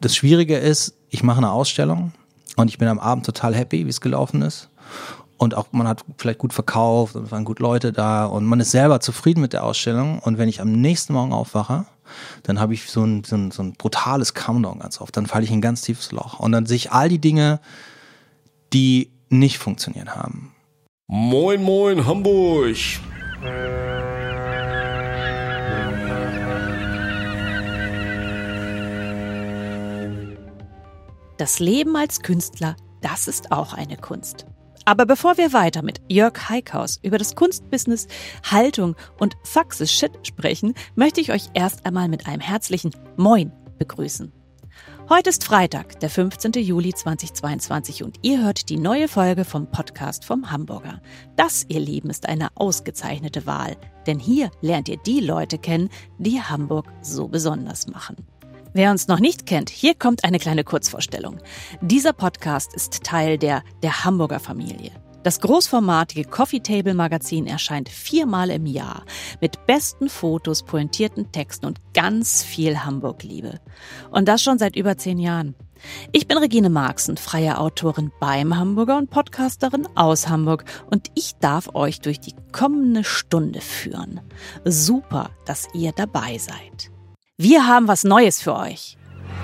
das Schwierige ist, ich mache eine Ausstellung und ich bin am Abend total happy, wie es gelaufen ist. Und auch man hat vielleicht gut verkauft und es waren gut Leute da und man ist selber zufrieden mit der Ausstellung. Und wenn ich am nächsten Morgen aufwache, dann habe ich so ein brutales Countdown ganz oft. Dann falle ich in ein ganz tiefes Loch. Und dann sehe ich all die Dinge, die nicht funktioniert haben. Moin, moin, Hamburg! Das Leben als Künstler, das ist auch eine Kunst. Aber bevor wir weiter mit Jörg Heikhaus über das Kunstbusiness, Haltung und Faxes Shit sprechen, möchte ich euch erst einmal mit einem herzlichen Moin begrüßen. Heute ist Freitag, der 15. Juli 2022 und ihr hört die neue Folge vom Podcast vom Hamburger. Das, ihr Lieben, ist eine ausgezeichnete Wahl, denn hier lernt ihr die Leute kennen, die Hamburg so besonders machen. Wer uns noch nicht kennt, hier kommt eine kleine Kurzvorstellung. Dieser Podcast ist Teil der Hamburger Familie. Das großformatige Coffee Table Magazin erscheint 4-mal im Jahr mit besten Fotos, pointierten Texten und ganz viel Hamburg-Liebe. Und das schon seit über 10 Jahren. Ich bin Regine Marxen, freie Autorin beim Hamburger und Podcasterin aus Hamburg und ich darf euch durch die kommende Stunde führen. Super, dass ihr dabei seid. Wir haben was Neues für euch.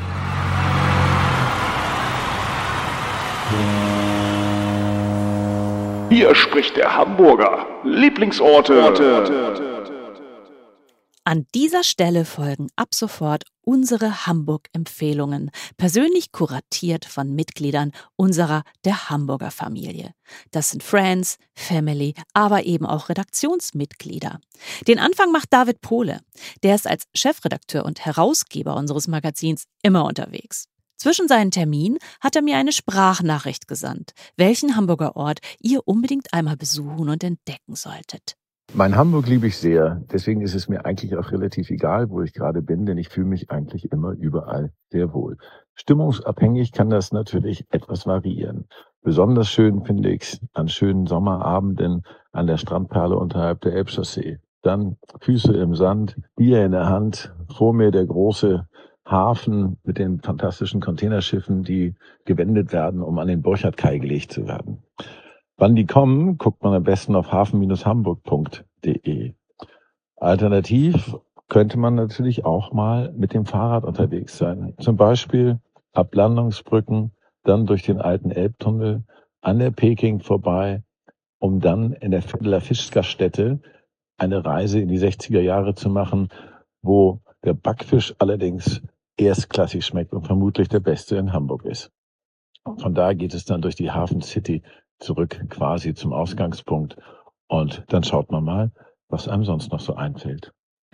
Hier spricht der Hamburger. Lieblingsorte. An dieser Stelle folgen ab sofort unsere Hamburg-Empfehlungen, persönlich kuratiert von Mitgliedern unserer der Hamburger Familie. Das sind Friends, Family, aber eben auch Redaktionsmitglieder. Den Anfang macht David Pohle. Der ist als Chefredakteur und Herausgeber unseres Magazins immer unterwegs. Zwischen seinen Terminen hat er mir eine Sprachnachricht gesandt, welchen Hamburger Ort ihr unbedingt einmal besuchen und entdecken solltet. Mein Hamburg liebe ich sehr, deswegen ist es mir eigentlich auch relativ egal, wo ich gerade bin, denn ich fühle mich eigentlich immer überall sehr wohl. Stimmungsabhängig kann das natürlich etwas variieren. Besonders schön finde ich es an schönen Sommerabenden an der Strandperle unterhalb der Elbchaussee. Dann Füße im Sand, Bier in der Hand, vor mir der große Hafen mit den fantastischen Containerschiffen, die gewendet werden, um an den Borchardt-Kai gelegt zu werden. Wann die kommen, guckt man am besten auf hafen-hamburg.de. Alternativ könnte man natürlich auch mal mit dem Fahrrad unterwegs sein. Zum Beispiel ab Landungsbrücken, dann durch den alten Elbtunnel, an der Peking vorbei, um dann in der Vierteler Fischgaststätte eine Reise in die 60er Jahre zu machen, wo der Backfisch allerdings erstklassig schmeckt und vermutlich der beste in Hamburg ist. Von da geht es dann durch die Hafen City zurück quasi zum Ausgangspunkt und dann schaut man mal, was einem sonst noch so einfällt.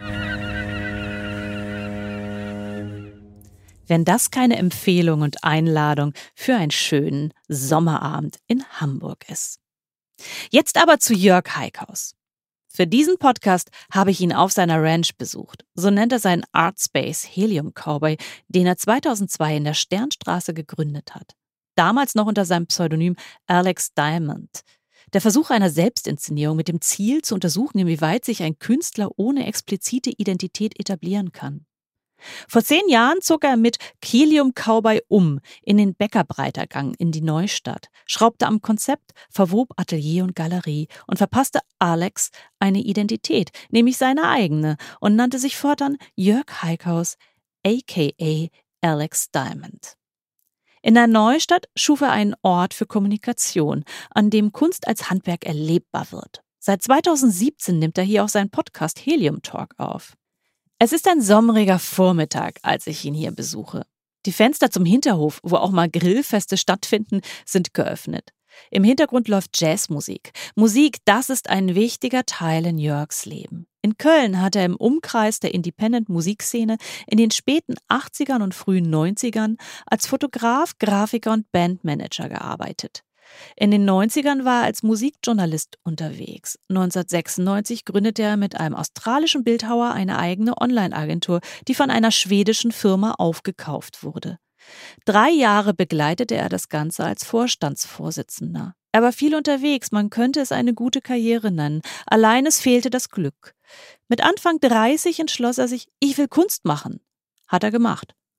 Wenn das keine Empfehlung und Einladung für einen schönen Sommerabend in Hamburg ist. Jetzt aber zu Jörg Heikhaus. Für diesen Podcast habe ich ihn auf seiner Ranch besucht. So nennt er seinen Artspace Helium Cowboy, den er 2002 in der Sternstraße gegründet hat. Damals noch unter seinem Pseudonym Alex Diamond. Der Versuch einer Selbstinszenierung mit dem Ziel zu untersuchen, inwieweit sich ein Künstler ohne explizite Identität etablieren kann. Vor 10 Jahren zog er mit Helium Cowboy in den Bäckerbreitergang in die Neustadt, schraubte am Konzept, verwob Atelier und Galerie und verpasste Alex eine Identität, nämlich seine eigene, und nannte sich fortan Jörg Heikhaus, a.k.a. Alex Diamond. In der Neustadt schuf er einen Ort für Kommunikation, an dem Kunst als Handwerk erlebbar wird. Seit 2017 nimmt er hier auch seinen Podcast Helium Talk auf. Es ist ein sommeriger Vormittag, als ich ihn hier besuche. Die Fenster zum Hinterhof, wo auch mal Grillfeste stattfinden, sind geöffnet. Im Hintergrund läuft Jazzmusik. Musik, das ist ein wichtiger Teil in Jörgs Leben. In Köln hat er im Umkreis der Independent-Musikszene in den späten 80ern und frühen 90ern als Fotograf, Grafiker und Bandmanager gearbeitet. In den 90ern war er als Musikjournalist unterwegs. 1996 gründete er mit einem australischen Bildhauer eine eigene Online-Agentur, die von einer schwedischen Firma aufgekauft wurde. 3 Jahre begleitete er das Ganze als Vorstandsvorsitzender. Er war viel unterwegs, man könnte es eine gute Karriere nennen. Allein es fehlte das Glück. Mit Anfang 30 entschloss er sich, ich will Kunst machen. Hat er gemacht.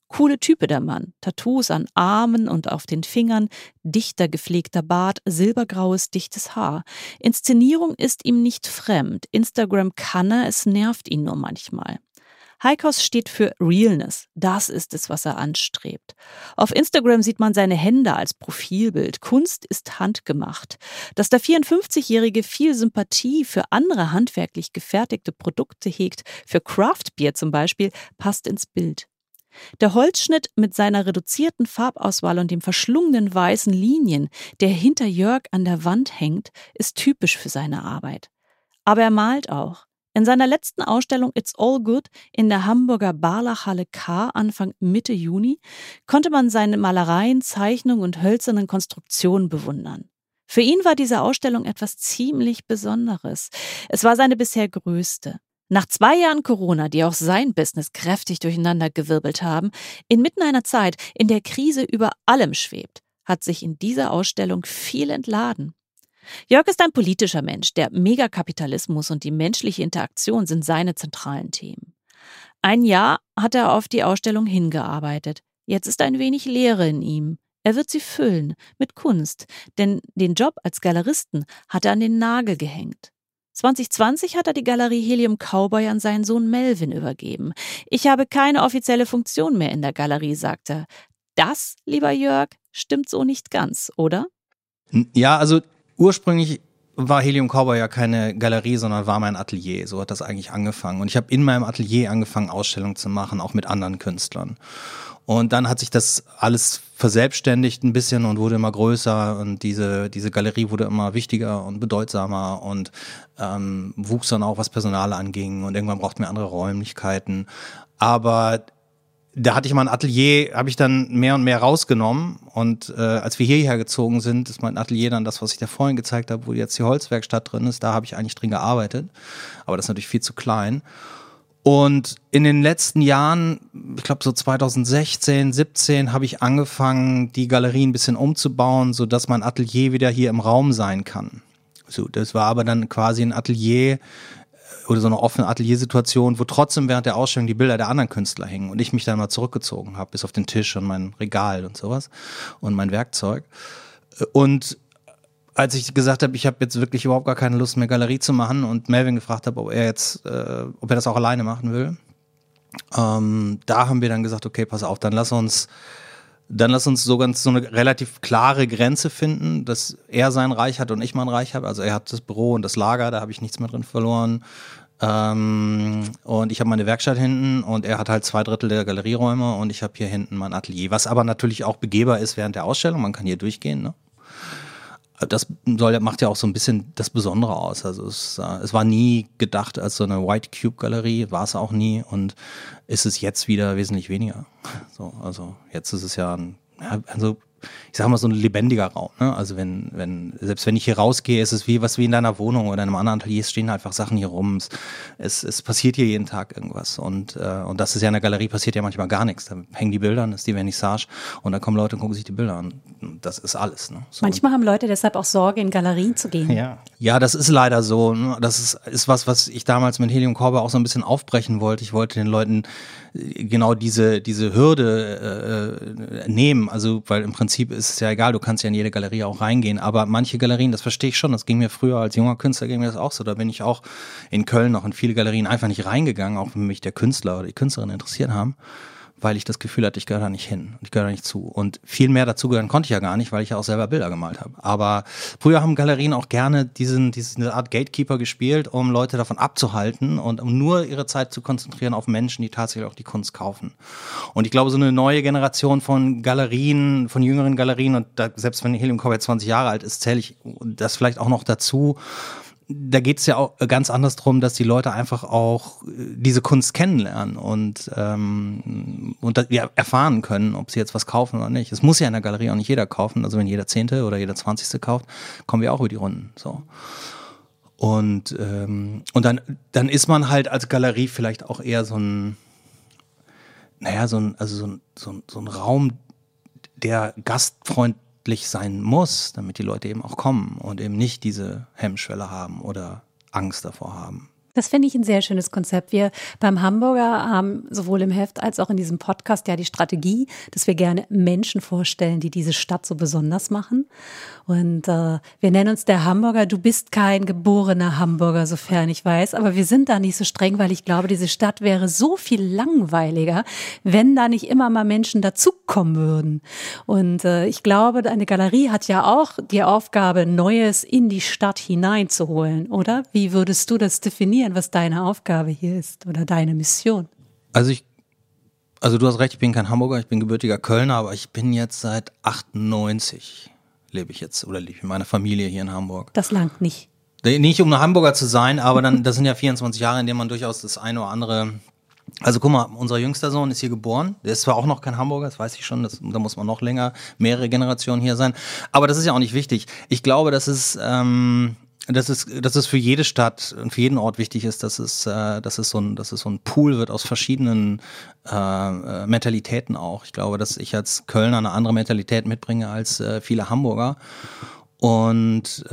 Coole Type der Mann. Tattoos an Armen und auf den Fingern, dichter gepflegter Bart, silbergraues, dichtes Haar. Inszenierung ist ihm nicht fremd. Instagram kann er, es nervt ihn nur manchmal. Heikhaus steht für Realness. Das ist es, was er anstrebt. Auf Instagram sieht man seine Hände als Profilbild. Kunst ist handgemacht. Dass der 54-Jährige viel Sympathie für andere handwerklich gefertigte Produkte hegt, für Craft-Bier zum Beispiel, passt ins Bild. Der Holzschnitt mit seiner reduzierten Farbauswahl und den verschlungenen weißen Linien, der hinter Jörg an der Wand hängt, ist typisch für seine Arbeit. Aber er malt auch. In seiner letzten Ausstellung It's All Good in der Hamburger Barlachhalle K Anfang Mitte Juni konnte man seine Malereien, Zeichnungen und hölzernen Konstruktionen bewundern. Für ihn war diese Ausstellung etwas ziemlich Besonderes. Es war seine bisher größte. Nach 2 Jahren Corona, die auch sein Business kräftig durcheinandergewirbelt haben, inmitten einer Zeit, in der Krise über allem schwebt, hat sich in dieser Ausstellung viel entladen. Jörg ist ein politischer Mensch. Der Megakapitalismus und die menschliche Interaktion sind seine zentralen Themen. 1 Jahr hat er auf die Ausstellung hingearbeitet. Jetzt ist ein wenig Leere in ihm. Er wird sie füllen mit Kunst, denn den Job als Galeristen hat er an den Nagel gehängt. 2020 hat er die Galerie Helium Cowboy an seinen Sohn Melvin übergeben. Ich habe keine offizielle Funktion mehr in der Galerie, sagt er. Das, lieber Jörg, stimmt so nicht ganz, oder? Ja, also ursprünglich war Helium Cowboy ja keine Galerie, sondern war mein Atelier. So hat das eigentlich angefangen. Und ich habe in meinem Atelier angefangen, Ausstellungen zu machen, auch mit anderen Künstlern. Und dann hat sich das alles verselbstständigt ein bisschen und wurde immer größer. Und diese Galerie wurde immer wichtiger und bedeutsamer und wuchs dann auch, was Personal anging. Und irgendwann brauchten wir andere Räumlichkeiten. Aber da hatte ich mein Atelier, habe ich dann mehr und mehr rausgenommen und als wir hierher gezogen sind, ist mein Atelier dann das, was ich da vorhin gezeigt habe, wo jetzt die Holzwerkstatt drin ist, da habe ich eigentlich drin gearbeitet, aber das ist natürlich viel zu klein. Und in den letzten Jahren, ich glaube so 2016, 17, habe ich angefangen, die Galerie ein bisschen umzubauen, sodass mein Atelier wieder hier im Raum sein kann. So, das war aber dann quasi ein Atelier, oder so eine offene Ateliersituation, wo trotzdem während der Ausstellung die Bilder der anderen Künstler hängen und ich mich dann mal zurückgezogen habe, bis auf den Tisch und mein Regal und sowas und mein Werkzeug. Und als ich gesagt habe, ich habe jetzt wirklich überhaupt gar keine Lust mehr Galerie zu machen und Melvin gefragt habe, ob er das auch alleine machen will, da haben wir dann gesagt, okay, pass auf, dann lass uns so eine relativ klare Grenze finden, dass er sein Reich hat und ich mein Reich habe. Also er hat das Büro und das Lager, da habe ich nichts mehr drin verloren. Und ich habe meine Werkstatt hinten und er hat halt 2/3 der Galerieräume und ich habe hier hinten mein Atelier. Was aber natürlich auch begehbar ist während der Ausstellung, man kann hier durchgehen, ne? Das macht ja auch so ein bisschen das Besondere aus. Also es war nie gedacht als so eine White Cube Galerie, war es auch nie und ist es jetzt wieder wesentlich weniger. So, also jetzt ist es ja ich sag mal so ein lebendiger Raum, ne? Also selbst wenn ich hier rausgehe, ist es wie in deiner Wohnung oder in einem anderen Atelier, es stehen einfach Sachen hier rum. Es passiert hier jeden Tag irgendwas und das ist ja in der Galerie passiert ja manchmal gar nichts. Da hängen die Bilder, das ist die Vernissage und dann kommen Leute und gucken sich die Bilder an. Das ist alles, ne? So. Manchmal haben Leute deshalb auch Sorge, in Galerien zu gehen. Ja, das ist leider so. Ne? Das ist was ich damals mit Helium Cowboy auch so ein bisschen aufbrechen wollte. Ich wollte den Leuten genau diese Hürde nehmen. Also, weil im Prinzip ist es ja egal, du kannst ja in jede Galerie auch reingehen. Aber manche Galerien, das verstehe ich schon, das ging mir früher als junger Künstler, ging mir das auch so. Da bin ich auch in Köln noch in viele Galerien einfach nicht reingegangen, auch wenn mich der Künstler oder die Künstlerin interessiert haben, weil ich das Gefühl hatte, ich gehöre da nicht hin, ich gehöre da nicht zu. Und viel mehr dazugehören konnte ich ja gar nicht, weil ich ja auch selber Bilder gemalt habe. Aber früher haben Galerien auch gerne diese Art Gatekeeper gespielt, um Leute davon abzuhalten und um nur ihre Zeit zu konzentrieren auf Menschen, die tatsächlich auch die Kunst kaufen. Und ich glaube, so eine neue Generation von Galerien, von jüngeren Galerien, und selbst wenn Helium Cowboy 20 Jahre alt ist, zähle ich das vielleicht auch noch dazu. Da geht es ja auch ganz anders drum, dass die Leute einfach auch diese Kunst kennenlernen und erfahren können, ob sie jetzt was kaufen oder nicht. Es muss ja in der Galerie auch nicht jeder kaufen. Also wenn jeder 10. oder jeder 20. kauft, kommen wir auch über die Runden. So. Und dann ist man halt als Galerie vielleicht auch eher so ein Raum, der gastfreundlich sein muss, damit die Leute eben auch kommen und eben nicht diese Hemmschwelle haben oder Angst davor haben, Das finde ich ein sehr schönes Konzept. Wir beim Hamburger haben sowohl im Heft als auch in diesem Podcast ja die Strategie, dass wir gerne Menschen vorstellen, die diese Stadt so besonders machen. Und wir nennen uns der Hamburger. Du bist kein geborener Hamburger, sofern ich weiß. Aber wir sind da nicht so streng, weil ich glaube, diese Stadt wäre so viel langweiliger, wenn da nicht immer mal Menschen dazukommen würden. Und ich glaube, eine Galerie hat ja auch die Aufgabe, Neues in die Stadt hineinzuholen, oder? Wie würdest du das definieren, was deine Aufgabe hier ist oder deine Mission? Also du hast recht, ich bin kein Hamburger, ich bin gebürtiger Kölner, aber ich bin jetzt seit 98 lebe ich mit meiner Familie hier in Hamburg. Das langt nicht. Nicht um ein Hamburger zu sein, aber das sind ja 24 Jahre, in denen man durchaus das eine oder andere. Also guck mal, unser jüngster Sohn ist hier geboren. Der ist zwar auch noch kein Hamburger, das weiß ich schon, da muss man noch länger, mehrere Generationen hier sein. Aber das ist ja auch nicht wichtig. Ich glaube, dass es für jede Stadt und für jeden Ort wichtig ist, dass es so ein Pool wird aus verschiedenen Mentalitäten auch. Ich glaube, dass ich als Kölner eine andere Mentalität mitbringe als viele Hamburger. Und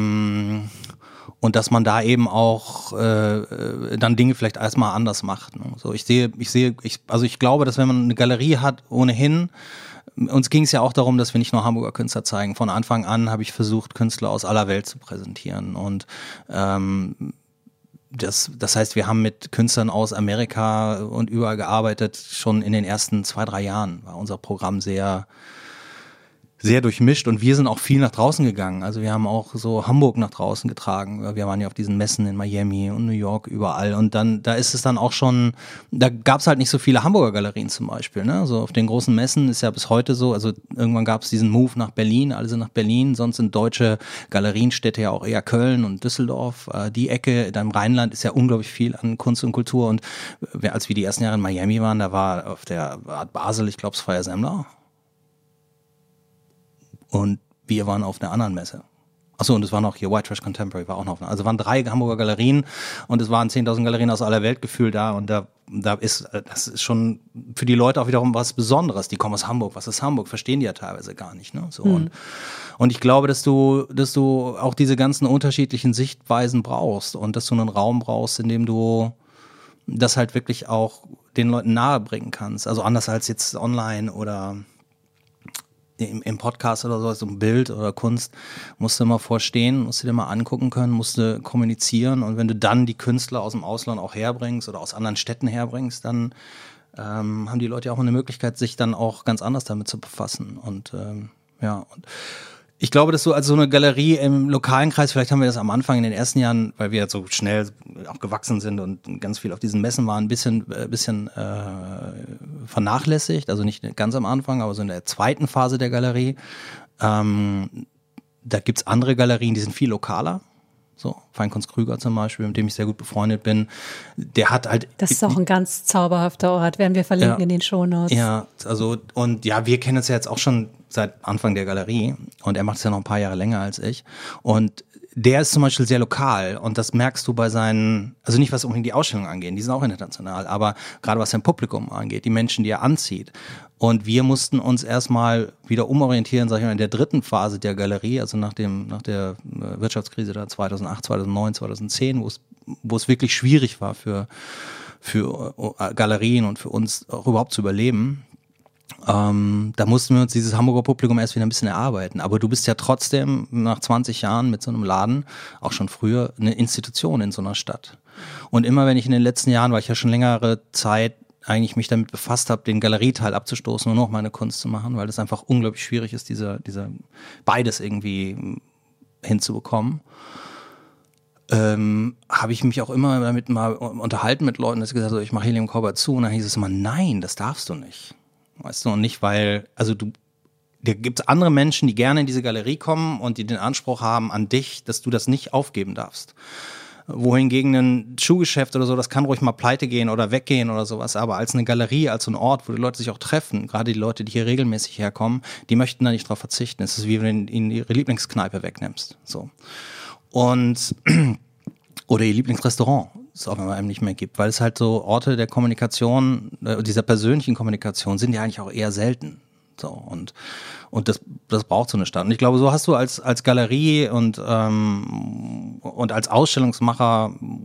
dass man da eben auch dann Dinge vielleicht erstmal anders macht. Ne? So, ich glaube, dass wenn man eine Galerie hat, ohnehin, uns ging es ja auch darum, dass wir nicht nur Hamburger Künstler zeigen. Von Anfang an habe ich versucht, Künstler aus aller Welt zu präsentieren. Und das heißt, wir haben mit Künstlern aus Amerika und überall gearbeitet. Schon in den ersten 2-3 Jahren war unser Programm sehr durchmischt und wir sind auch viel nach draußen gegangen. Also wir haben auch so Hamburg nach draußen getragen. Wir waren ja auf diesen Messen in Miami und New York, überall. Und dann, da ist es dann auch schon, da gab es halt nicht so viele Hamburger Galerien zum Beispiel. Ne? So auf den großen Messen ist ja bis heute so, also irgendwann gab es diesen Move nach Berlin, alle sind nach Berlin, sonst sind deutsche Galerienstädte ja auch eher Köln und Düsseldorf. Die Ecke, dann im Rheinland ist ja unglaublich viel an Kunst und Kultur. Und als wir die ersten Jahre in Miami waren, da war auf der Art Basel, ich glaube, es Freier Semmler. Und wir waren auf einer anderen Messe. Achso, und es war noch hier White Trash Contemporary, war auch noch. Also waren 3 Hamburger Galerien und es waren 10.000 Galerien aus aller Welt gefühlt da. Und das ist schon für die Leute auch wiederum was Besonderes. Die kommen aus Hamburg. Was ist Hamburg? Verstehen die ja teilweise gar nicht. Ne? So, und ich glaube, dass du auch diese ganzen unterschiedlichen Sichtweisen brauchst und dass du einen Raum brauchst, in dem du das halt wirklich auch den Leuten nahebringen kannst. Also anders als jetzt online oder im Podcast oder so, ein Bild oder Kunst, musst du immer vorstehen, musst du dir mal angucken können, musst du kommunizieren und wenn du dann die Künstler aus dem Ausland auch herbringst oder aus anderen Städten herbringst, dann haben die Leute ja auch eine Möglichkeit, sich dann auch ganz anders damit zu befassen und und ich glaube, dass so als so eine Galerie im lokalen Kreis, vielleicht haben wir das am Anfang in den ersten Jahren, weil wir so schnell auch gewachsen sind und ganz viel auf diesen Messen waren, ein bisschen vernachlässigt, also nicht ganz am Anfang, aber so in der zweiten Phase der Galerie. Da gibt's andere Galerien, die sind viel lokaler. So, Feinkunst Krüger zum Beispiel, mit dem ich sehr gut befreundet bin, der hat halt... Das ist auch ein ganz zauberhafter Ort, werden wir verlinken in den Shownotes. Ja, also und ja, wir kennen uns ja jetzt auch schon seit Anfang der Galerie und er macht es ja noch ein paar Jahre länger als ich und der ist zum Beispiel sehr lokal und das merkst du bei seinen, also nicht was unbedingt die Ausstellungen angeht, die sind auch international, aber gerade was sein Publikum angeht, die Menschen, die er anzieht. Und wir mussten uns erstmal wieder umorientieren, sag ich mal, in der dritten Phase der Galerie, also nach der Wirtschaftskrise da 2008, 2009, 2010, wo es wirklich schwierig war für Galerien und für uns auch überhaupt zu überleben. Da mussten wir uns dieses Hamburger Publikum erst wieder ein bisschen erarbeiten. Aber du bist ja trotzdem nach 20 Jahren mit so einem Laden, auch schon früher, eine Institution in so einer Stadt. Und immer wenn ich in den letzten Jahren, weil ich ja schon längere Zeit eigentlich mich damit befasst habe, den Galerieteil abzustoßen und nur noch meine Kunst zu machen, weil das einfach unglaublich schwierig ist, diese beides irgendwie hinzubekommen, habe ich mich auch immer damit mal unterhalten mit Leuten, dass ich gesagt habe, ich mache Helium Cowboy zu und dann hieß es immer, nein, das darfst du nicht. Weißt du, und nicht, weil, also da gibt es andere Menschen, die gerne in diese Galerie kommen und die den Anspruch haben an dich, dass du das nicht aufgeben darfst. Wohingegen ein Schuhgeschäft oder so, das kann ruhig mal pleite gehen oder weggehen oder sowas, aber als eine Galerie, als so ein Ort, wo die Leute sich auch treffen, gerade die Leute, die hier regelmäßig herkommen, die möchten da nicht drauf verzichten. Es ist wie wenn du ihnen ihre Lieblingskneipe wegnimmst. So. Und oder ihr Lieblingsrestaurant, das es auch einem nicht mehr gibt, weil es halt so Orte der Kommunikation, dieser persönlichen Kommunikation sind ja eigentlich auch eher selten. So, und das braucht so eine Stadt. Und ich glaube, so hast du als Galerie und als Ausstellungsmacher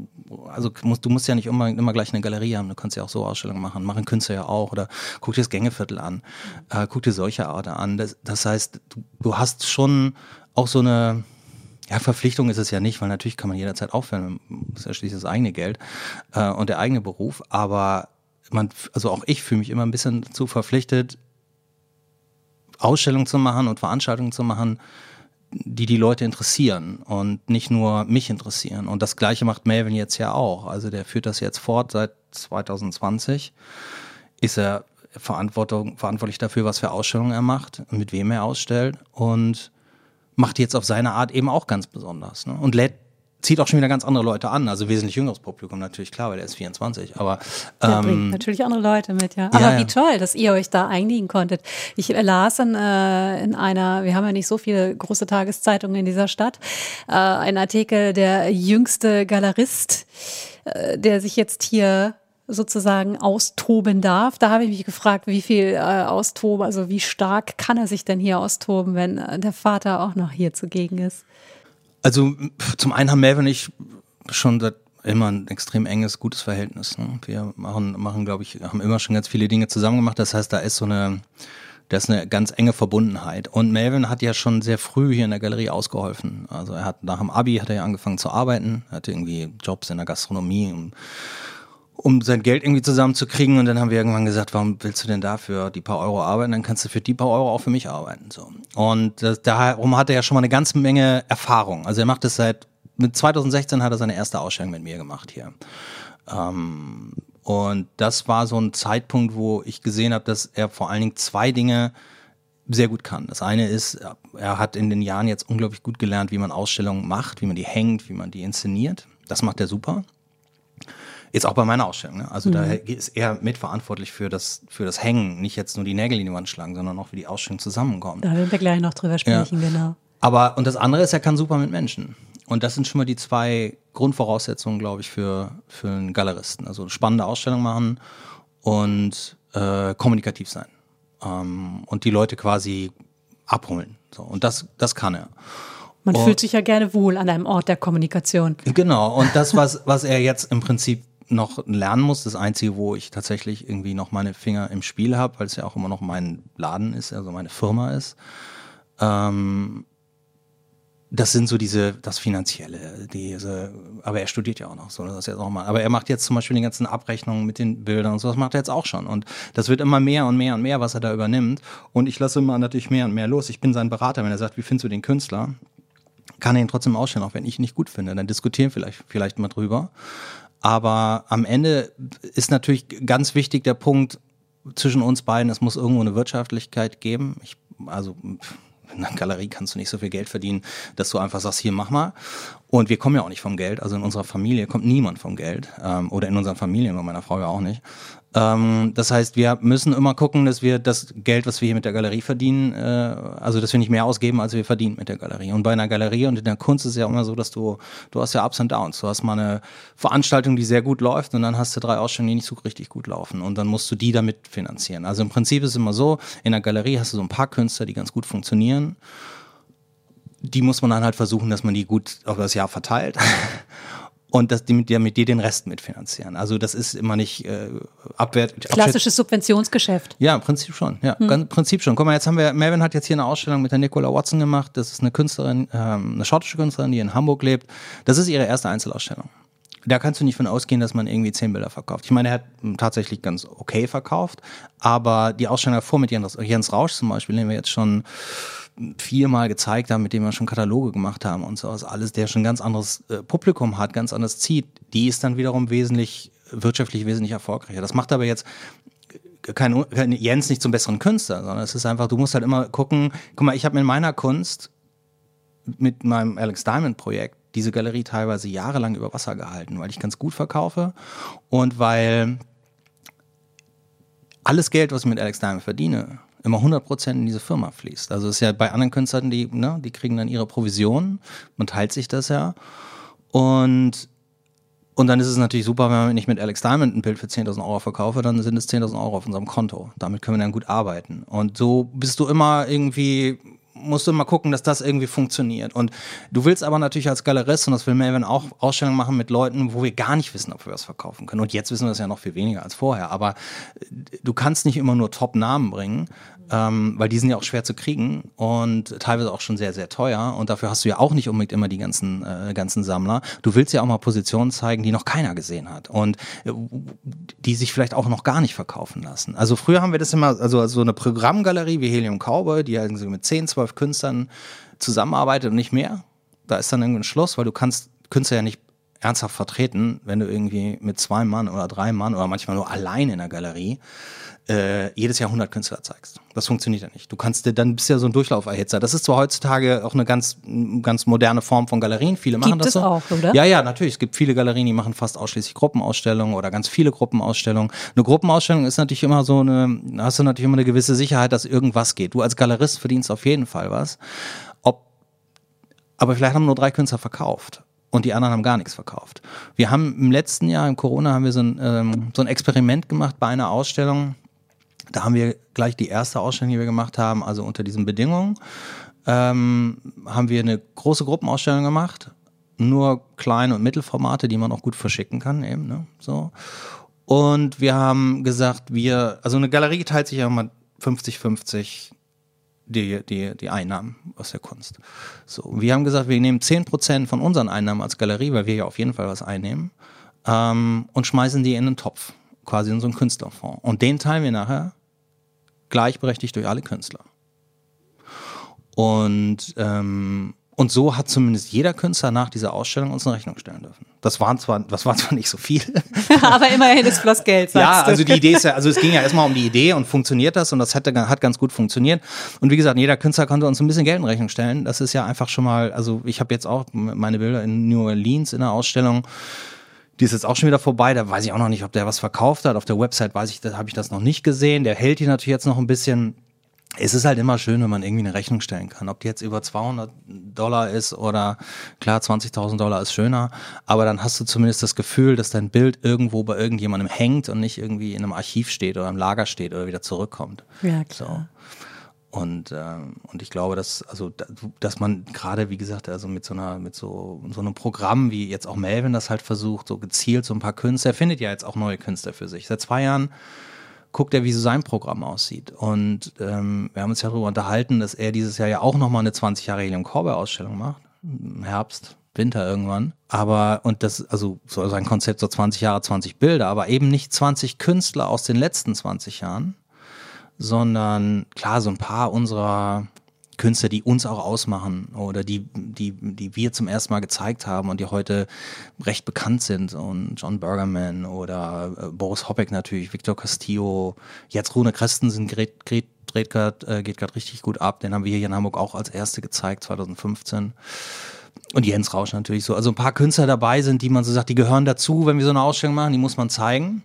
also du musst ja nicht immer gleich eine Galerie haben, du kannst ja auch so Ausstellungen machen Künstler ja auch, oder guck dir das Gängeviertel an, guck dir solche Orte an. Das heißt, du hast schon auch so eine, ja, Verpflichtung ist es ja nicht, weil natürlich kann man jederzeit aufhören, das ist ja schließlich das eigene Geld und der eigene Beruf, aber also auch ich fühle mich immer ein bisschen dazu verpflichtet, Ausstellungen zu machen und Veranstaltungen zu machen, die Leute interessieren und nicht nur mich interessieren. Und das Gleiche macht Melvin jetzt ja auch. Also der führt das jetzt fort seit 2020. Ist er verantwortlich dafür, was für Ausstellungen er macht, mit wem er ausstellt und macht jetzt auf seine Art eben auch ganz besonders. Ne? Und zieht auch schon wieder ganz andere Leute an, also wesentlich jüngeres Publikum natürlich, klar, weil er ist 24, aber der bringt natürlich andere Leute mit, ja. Aber wie toll, dass ihr euch da einigen konntet. Ich las in einer, wir haben ja nicht so viele große Tageszeitungen in dieser Stadt, einen Artikel, der jüngste Galerist, der sich jetzt hier sozusagen austoben darf. Da habe ich mich gefragt, wie viel austoben, also wie stark kann er sich denn hier austoben, wenn der Vater auch noch hier zugegen ist? Also zum einen haben Melvin und ich schon seit immer ein extrem enges, gutes Verhältnis. Ne? Wir machen, glaube ich, haben immer schon ganz viele Dinge zusammen gemacht. Das heißt, da ist eine ganz enge Verbundenheit. Und Melvin hat ja schon sehr früh hier in der Galerie ausgeholfen. Also er hat nach dem Abi ja angefangen zu arbeiten, hatte irgendwie Jobs in der Gastronomie, um sein Geld irgendwie zusammenzukriegen. Und dann haben wir irgendwann gesagt, warum willst du denn dafür die paar Euro arbeiten? Dann kannst du für die paar Euro auch für mich arbeiten. So. Und darum hat er ja schon mal eine ganze Menge Erfahrung. Also er macht es mit 2016 hat er seine erste Ausstellung mit mir gemacht hier. Und das war so ein Zeitpunkt, wo ich gesehen habe, dass er vor allen Dingen zwei Dinge sehr gut kann. Das eine ist, er hat in den Jahren jetzt unglaublich gut gelernt, wie man Ausstellungen macht, wie man die hängt, wie man die inszeniert. Das macht er super. Jetzt auch bei meiner Ausstellung. Ne? Also da ist er mitverantwortlich für das Hängen, nicht jetzt nur die Nägel in die Wand schlagen, sondern auch wie die Ausstellung zusammenkommt. Da werden wir gleich noch drüber sprechen, ja. Genau. Und das andere ist, er kann super mit Menschen. Und das sind schon mal die zwei Grundvoraussetzungen, glaube ich, für einen Galeristen. Also spannende Ausstellung machen und kommunikativ sein. Und die Leute quasi abholen. So. Und das kann er. Man fühlt sich ja gerne wohl an einem Ort der Kommunikation. Genau. Und das, was er jetzt im Prinzip noch lernen muss, das Einzige, wo ich tatsächlich irgendwie noch meine Finger im Spiel habe, weil es ja auch immer noch mein Laden ist, also meine Firma ist, das sind so das Finanzielle, aber er studiert ja auch noch so, das ist jetzt auch mal. Aber er macht jetzt zum Beispiel die ganzen Abrechnungen mit den Bildern und so, das macht er jetzt auch schon. Und das wird immer mehr und mehr und mehr, was er da übernimmt. Und ich lasse immer natürlich mehr und mehr los. Ich bin sein Berater, wenn er sagt, wie findest du den Künstler? Kann er ihn trotzdem ausstellen, auch wenn ich ihn nicht gut finde. Dann diskutieren vielleicht mal drüber. Aber am Ende ist natürlich ganz wichtig der Punkt zwischen uns beiden, es muss irgendwo eine Wirtschaftlichkeit geben. In einer Galerie kannst du nicht so viel Geld verdienen, dass du einfach sagst, hier, mach mal. Und wir kommen ja auch nicht vom Geld. Also in unserer Familie kommt niemand vom Geld. Oder in unseren Familien, bei meiner Frau ja auch nicht. Das heißt, wir müssen immer gucken, dass wir das Geld, was wir hier mit der Galerie verdienen, also dass wir nicht mehr ausgeben, als wir verdienen mit der Galerie. Und bei einer Galerie und in der Kunst ist es ja immer so, dass du hast ja Ups und Downs. Du hast mal eine Veranstaltung, die sehr gut läuft und dann hast du 3 Ausstellungen, die nicht so richtig gut laufen. Und dann musst du die damit finanzieren. Also im Prinzip ist es immer so, in der Galerie hast du so ein paar Künstler, die ganz gut funktionieren. Die muss man dann halt versuchen, dass man die gut auf das Jahr verteilt. Und dass die mit dir den Rest mitfinanzieren. Also das ist immer nicht klassisches Subventionsgeschäft. Ja, im Prinzip schon. Ja, im Prinzip schon. Guck mal, Melvin hat jetzt hier eine Ausstellung mit der Nicola Watson gemacht. Das ist eine Künstlerin, eine schottische Künstlerin, die in Hamburg lebt. Das ist ihre erste Einzelausstellung. Da kannst du nicht von ausgehen, dass man irgendwie 10 Bilder verkauft. Ich meine, er hat tatsächlich ganz okay verkauft, aber die Ausstellung davor mit Jens Rausch zum Beispiel, den wir jetzt schon 4-mal gezeigt haben, mit dem wir schon Kataloge gemacht haben und so was alles, der schon ganz anderes Publikum hat, ganz anders zieht, die ist dann wiederum wirtschaftlich wesentlich erfolgreicher. Das macht aber jetzt kein Jens nicht zum besseren Künstler, sondern es ist einfach, du musst halt immer gucken, guck mal, ich habe in meiner Kunst mit meinem Alex Diamond Projekt diese Galerie teilweise jahrelang über Wasser gehalten, weil ich ganz gut verkaufe und weil alles Geld, was ich mit Alex Diamond verdiene, immer 100% in diese Firma fließt. Also es ist ja bei anderen Künstlern, die kriegen dann ihre Provision, man teilt sich das ja und dann ist es natürlich super, wenn man nicht mit Alex Diamond ein Bild für 10.000 Euro verkaufe, dann sind es 10.000 Euro auf unserem Konto. Damit können wir dann gut arbeiten. Und so bist du immer irgendwie, musst du mal gucken, dass das irgendwie funktioniert. Und du willst aber natürlich als Galerist, und das will Melvin auch, Ausstellungen machen mit Leuten, wo wir gar nicht wissen, ob wir was verkaufen können. Und jetzt wissen wir das ja noch viel weniger als vorher. Aber du kannst nicht immer nur Top-Namen bringen, weil die sind ja auch schwer zu kriegen und teilweise auch schon sehr, sehr teuer. Und dafür hast du ja auch nicht unbedingt immer die ganzen Sammler. Du willst ja auch mal Positionen zeigen, die noch keiner gesehen hat und die sich vielleicht auch noch gar nicht verkaufen lassen. Also früher haben wir das immer, also so eine Programmgalerie wie Helium Cowboy, die halt mit 10, 12 Künstlern zusammenarbeitet und nicht mehr. Da ist dann irgendwann Schluss, weil du kannst Künstler ja nicht ernsthaft vertreten, wenn du irgendwie mit 2 Mann oder 3 Mann oder manchmal nur allein in der Galerie jedes Jahr 100 Künstler zeigst. Das funktioniert ja nicht. Du kannst dann bist ja so ein Durchlauferhitzer. Das ist zwar heutzutage auch eine ganz moderne Form von Galerien. Viele machen das so. Gibt es auch, oder? Ja, natürlich. Es gibt viele Galerien, die machen fast ausschließlich Gruppenausstellungen oder ganz viele Gruppenausstellungen. Eine Gruppenausstellung ist natürlich immer hast du natürlich immer eine gewisse Sicherheit, dass irgendwas geht. Du als Galerist verdienst auf jeden Fall was. Aber vielleicht haben nur 3 Künstler verkauft. Und die anderen haben gar nichts verkauft. Wir haben im letzten Jahr, im Corona, haben wir so ein Experiment gemacht bei einer Ausstellung. Da haben wir gleich die erste Ausstellung, die wir gemacht haben, also unter diesen Bedingungen, haben wir eine große Gruppenausstellung gemacht. Nur kleine und Mittelformate, die man auch gut verschicken kann eben, ne? So. Und wir haben gesagt, also eine Galerie teilt sich ja immer 50-50 die Einnahmen aus der Kunst. So, wir haben gesagt, wir nehmen 10% von unseren Einnahmen als Galerie, weil wir ja auf jeden Fall was einnehmen, und schmeißen die in einen Topf, quasi in so einen Künstlerfonds. Und den teilen wir nachher gleichberechtigt durch alle Künstler. Und so hat zumindest jeder Künstler nach dieser Ausstellung uns eine Rechnung stellen dürfen. Das war zwar nicht so viel. Aber immerhin ist floss Geld, sagst ja, du. also die Idee ist ja, also es ging ja erstmal um die Idee und funktioniert das und das hat ganz gut funktioniert. Und wie gesagt, jeder Künstler konnte uns ein bisschen Geld in Rechnung stellen. Das ist ja einfach schon mal, also ich habe jetzt auch meine Bilder in New Orleans in der Ausstellung. Die ist jetzt auch schon wieder vorbei, da weiß ich auch noch nicht, ob der was verkauft hat. Auf der Website habe ich das noch nicht gesehen. Der hält die natürlich jetzt noch ein bisschen. Es ist halt immer schön, wenn man irgendwie eine Rechnung stellen kann. Ob die jetzt über $200 ist oder, klar, $20.000 ist schöner. Aber dann hast du zumindest das Gefühl, dass dein Bild irgendwo bei irgendjemandem hängt und nicht irgendwie in einem Archiv steht oder im Lager steht oder wieder zurückkommt. Ja, klar. So. Und ich glaube, dass man gerade, wie gesagt, also mit so einem Programm, wie jetzt auch Melvin das halt versucht, so gezielt so ein paar Künstler, er findet ja jetzt auch neue Künstler für sich. Seit 2 Jahren guckt er, wie so sein Programm aussieht. Und wir haben uns ja darüber unterhalten, dass er dieses Jahr ja auch nochmal eine 20 Jahre Helium Cowboy Ausstellung macht. Im Herbst, Winter irgendwann. Also so sein Konzept, so 20 Jahre, 20 Bilder, aber eben nicht 20 Künstler aus den letzten 20 Jahren, sondern klar, so ein paar unserer Künstler, die uns auch ausmachen oder die wir zum ersten Mal gezeigt haben und die heute recht bekannt sind. Und John Bergerman oder Boris Hoppe natürlich, Victor Castillo, jetzt Rune Christensen geht gerade richtig gut ab. Den haben wir hier in Hamburg auch als erste gezeigt, 2015. Und Jens Rausch natürlich so. Also ein paar Künstler dabei sind, die man so sagt, die gehören dazu, wenn wir so eine Ausstellung machen, die muss man zeigen.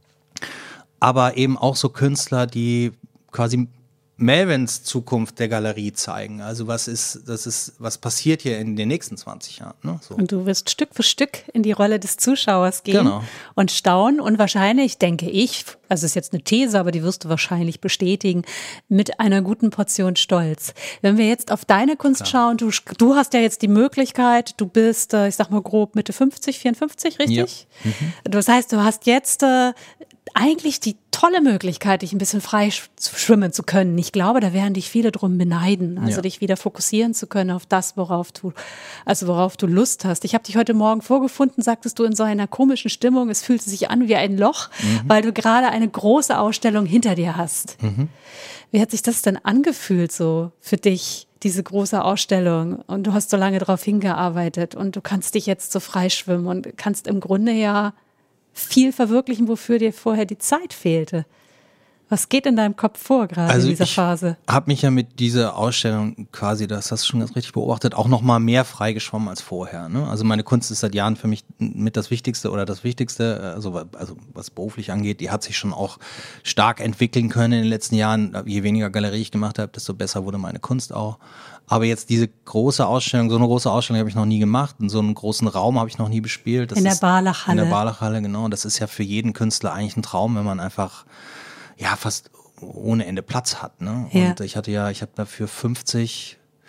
Aber eben auch so Künstler, die quasi Melvins Zukunft der Galerie zeigen. Also was passiert hier in den nächsten 20 Jahren. Ne? So. Und du wirst Stück für Stück in die Rolle des Zuschauers gehen und staunen und wahrscheinlich, denke ich, also es ist jetzt eine These, aber die wirst du wahrscheinlich bestätigen, mit einer guten Portion Stolz. Wenn wir jetzt auf deine Kunst schauen, du hast ja jetzt die Möglichkeit, du bist, ich sag mal grob Mitte 50, 54, richtig? Ja. Mhm. Das heißt, du hast jetzt eigentlich die tolle Möglichkeit, dich ein bisschen frei schwimmen zu können. Ich glaube, da werden dich viele drum beneiden, also dich wieder fokussieren zu können auf das, worauf du Lust hast. Ich habe dich heute Morgen vorgefunden, sagtest du, in so einer komischen Stimmung, es fühlte sich an wie ein Loch, weil du gerade eine große Ausstellung hinter dir hast. Mhm. Wie hat sich das denn angefühlt so für dich, diese große Ausstellung? Und du hast so lange darauf hingearbeitet und du kannst dich jetzt so frei schwimmen und kannst im Grunde ja viel verwirklichen, wofür dir vorher die Zeit fehlte. Was geht in deinem Kopf vor gerade in dieser Phase? Ich habe mich ja mit dieser Ausstellung quasi, das hast du schon ganz richtig beobachtet, auch noch mal mehr freigeschwommen als vorher. Ne? Also meine Kunst ist seit Jahren für mich mit das Wichtigste oder das Wichtigste, also was beruflich angeht, die hat sich schon auch stark entwickeln können in den letzten Jahren. Je weniger Galerie ich gemacht habe, desto besser wurde meine Kunst auch. Aber jetzt diese große Ausstellung, so eine große Ausstellung habe ich noch nie gemacht. In so einem großen Raum habe ich noch nie bespielt. In der Barlachhalle. In der Barlachhalle, genau. Das ist ja für jeden Künstler eigentlich ein Traum, wenn man einfach fast ohne Ende Platz hat. Ne? Ja. Und ich habe dafür 50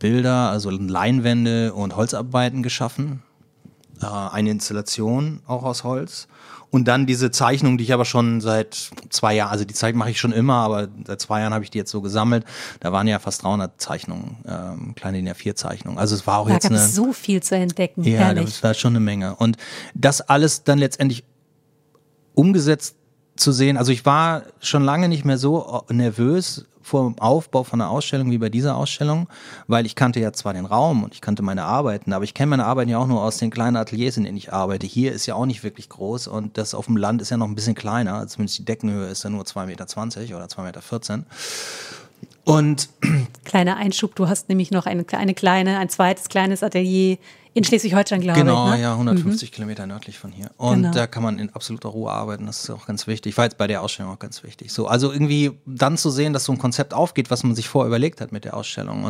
Bilder, also Leinwände und Holzarbeiten geschaffen. Eine Installation auch aus Holz. Und dann diese Zeichnung, die ich aber schon seit 2 Jahren, also die Zeichnung mache ich schon immer, aber seit 2 Jahren habe ich die jetzt so gesammelt. Da waren ja fast 300 Zeichnungen, kleine DIN A4-Zeichnungen. Also es war auch jetzt da gab es so viel zu entdecken. Ja, das war schon eine Menge. Und das alles dann letztendlich umgesetzt zu sehen, also ich war schon lange nicht mehr so nervös vor dem Aufbau von einer Ausstellung wie bei dieser Ausstellung, weil ich kannte ja zwar den Raum und ich kannte meine Arbeiten, aber ich kenne meine Arbeiten ja auch nur aus den kleinen Ateliers, in denen ich arbeite. Hier ist ja auch nicht wirklich groß und das auf dem Land ist ja noch ein bisschen kleiner, zumindest die Deckenhöhe ist ja nur 2,20 Meter oder 2,14 Meter. Und kleiner Einschub, du hast nämlich noch ein zweites kleines Atelier in Schleswig-Holstein, glaube ich. Genau, ne? ja, 150 Kilometer nördlich von hier. Und da kann man in absoluter Ruhe arbeiten, das ist auch ganz wichtig. War jetzt bei der Ausstellung auch ganz wichtig. So, also irgendwie dann zu sehen, dass so ein Konzept aufgeht, was man sich vorher überlegt hat mit der Ausstellung.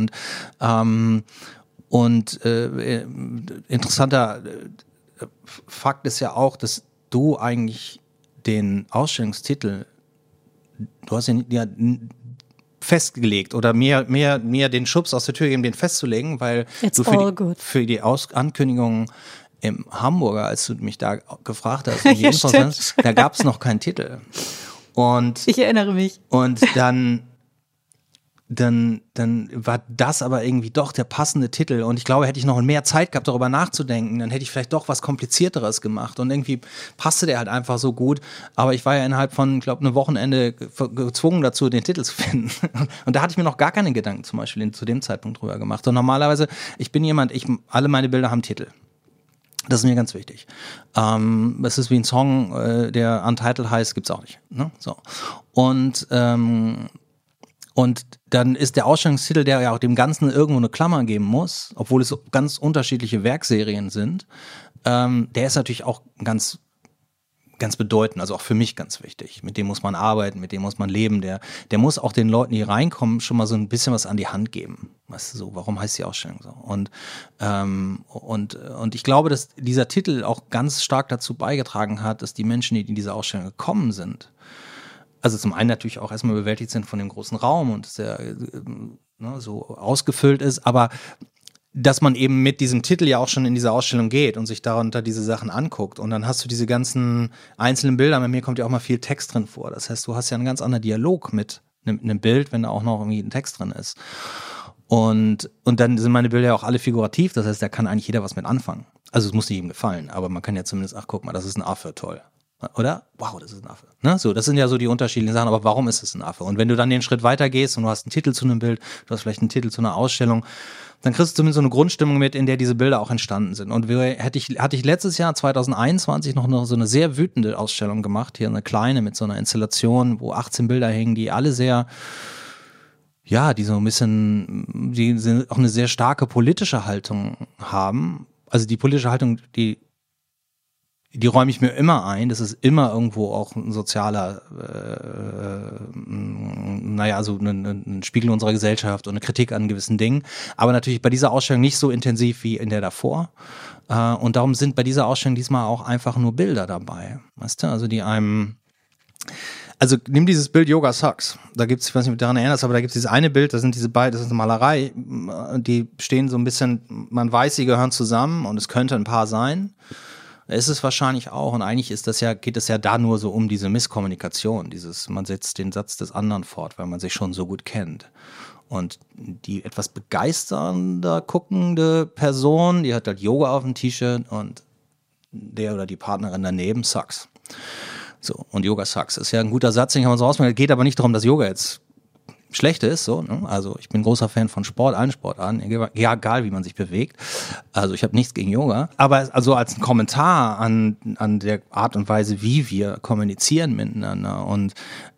Und interessanter Fakt ist ja auch, dass du eigentlich den Ausstellungstitel, du hast ja festgelegt oder mir den Schubs aus der Tür gegeben, den festzulegen, weil du für die Ankündigung im Hamburger, als du mich da gefragt hast, da gab es noch keinen Titel. Und ich erinnere mich. Und dann war das aber irgendwie doch der passende Titel und ich glaube, hätte ich noch mehr Zeit gehabt, darüber nachzudenken, dann hätte ich vielleicht doch was Komplizierteres gemacht und irgendwie passte der halt einfach so gut, aber ich war ja innerhalb von, ich glaube, einem Wochenende gezwungen dazu, den Titel zu finden und da hatte ich mir noch gar keine Gedanken zum Beispiel zu dem Zeitpunkt drüber gemacht und normalerweise, ich bin jemand, alle meine Bilder haben Titel. Das ist mir ganz wichtig. Es ist wie ein Song, der Untitled heißt, gibt's auch nicht. Ne? So. Und dann ist der Ausstellungstitel, der ja auch dem Ganzen irgendwo eine Klammer geben muss, obwohl es ganz unterschiedliche Werkserien sind, der ist natürlich auch ganz bedeutend, also auch für mich ganz wichtig. Mit dem muss man arbeiten, mit dem muss man leben. Der muss auch den Leuten, die reinkommen, schon mal so ein bisschen was an die Hand geben. Weißt du, so, warum heißt die Ausstellung so? Und ich glaube, dass dieser Titel auch ganz stark dazu beigetragen hat, dass die Menschen, die in diese Ausstellung gekommen sind, also zum einen natürlich auch erstmal überwältigt sind von dem großen Raum und dass der so ausgefüllt ist, aber dass man eben mit diesem Titel ja auch schon in diese Ausstellung geht und sich darunter diese Sachen anguckt und dann hast du diese ganzen einzelnen Bilder, bei mir kommt ja auch mal viel Text drin vor, das heißt, du hast ja einen ganz anderen Dialog mit einem Bild, wenn da auch noch irgendwie ein Text drin ist. Und dann sind meine Bilder ja auch alle figurativ, das heißt, da kann eigentlich jeder was mit anfangen. Also es muss nicht jedem gefallen, aber man kann ja zumindest, ach guck mal, das ist ein Affe, toll. Oder? Wow, das ist ein Affe. Ne? So, das sind ja so die unterschiedlichen Sachen, aber warum ist es ein Affe? Und wenn du dann den Schritt weiter gehst und du hast einen Titel zu einem Bild, du hast vielleicht einen Titel zu einer Ausstellung, dann kriegst du zumindest so eine Grundstimmung mit, in der diese Bilder auch entstanden sind. Und hatte ich letztes Jahr, 2021, noch so eine sehr wütende Ausstellung gemacht, hier eine kleine mit so einer Installation, wo 18 Bilder hängen, die alle sehr, ja, die so ein bisschen, die auch eine sehr starke politische Haltung haben. Also die politische Haltung, die räume ich mir immer ein. Das ist immer irgendwo auch ein sozialer, also ein Spiegel unserer Gesellschaft und eine Kritik an gewissen Dingen. Aber natürlich bei dieser Ausstellung nicht so intensiv wie in der davor. Und darum sind bei dieser Ausstellung diesmal auch einfach nur Bilder dabei. Weißt du, also nimm dieses Bild Yoga Sucks. Da gibt's, ich weiß nicht, ob du daran erinnerst, aber da gibt's dieses eine Bild, das sind diese beiden, das ist eine Malerei, die stehen so ein bisschen, man weiß, sie gehören zusammen und es könnte ein Paar sein. Ist es wahrscheinlich auch und eigentlich geht es ja da nur so um diese Misskommunikation, man setzt den Satz des anderen fort, weil man sich schon so gut kennt. Und die etwas begeisternder guckende Person, die hat halt Yoga auf dem T-Shirt und der oder die Partnerin daneben sucks. So, und Yoga sucks ist ja ein guter Satz, den kann man so ausmachen. Es geht aber nicht darum, dass Yoga jetzt schlecht ist, so, ne? Also ich bin großer Fan von Sport, allen Sportarten, egal wie man sich bewegt. Also ich habe nichts gegen Yoga, aber also als ein Kommentar an der Art und Weise, wie wir kommunizieren miteinander und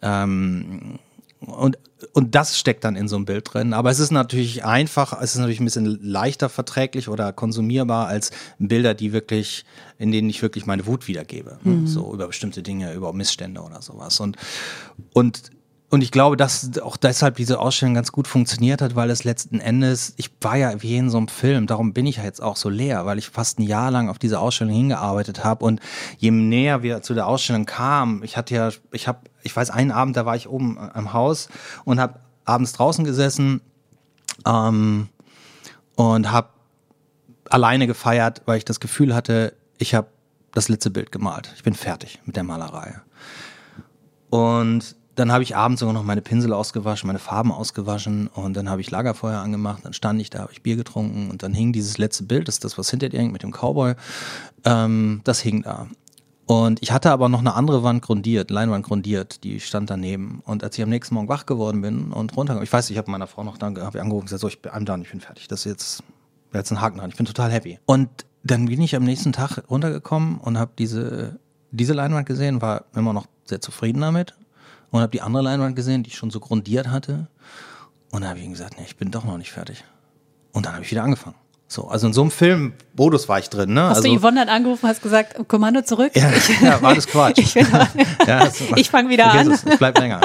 das steckt dann in so einem Bild drin. Aber es ist natürlich ein bisschen leichter verträglich oder konsumierbar als Bilder, in denen ich wirklich meine Wut wiedergebe. Mhm. So über bestimmte Dinge, über Missstände oder sowas. Und ich glaube, dass auch deshalb diese Ausstellung ganz gut funktioniert hat, weil es letzten Endes, ich war ja wie in so einem Film, darum bin ich ja jetzt auch so leer, weil ich fast ein Jahr lang auf diese Ausstellung hingearbeitet habe und je näher wir zu der Ausstellung kamen, ich weiß, einen Abend, da war ich oben am Haus und habe abends draußen gesessen und habe alleine gefeiert, weil ich das Gefühl hatte, ich habe das letzte Bild gemalt. Ich bin fertig mit der Malerei. Und dann habe ich abends sogar noch meine Pinsel ausgewaschen, meine Farben ausgewaschen und dann habe ich Lagerfeuer angemacht, dann stand ich da, habe ich Bier getrunken und dann hing dieses letzte Bild, das ist das, was hinter dir hängt mit dem Cowboy, das hing da. Und ich hatte aber noch eine andere Wand grundiert, Leinwand grundiert, die stand daneben. Und als ich am nächsten Morgen wach geworden bin und runtergegangen, ich weiß, ich habe meiner Frau noch dann angerufen und gesagt, so, ich bin fertig, das ist jetzt ein Haken dran, ich bin total happy. Und dann bin ich am nächsten Tag runtergekommen und habe diese Leinwand gesehen, war immer noch sehr zufrieden damit und habe die andere Leinwand gesehen, die ich schon so grundiert hatte. Und da habe ich ihm gesagt, nee, ich bin doch noch nicht fertig. Und dann habe ich wieder angefangen. So, also in so einem Filmmodus war ich drin. Ne? Hast du Yvonne dann angerufen, hast gesagt, Kommando zurück? Ja, war das Quatsch. Ich fange wieder an. Es bleibt länger.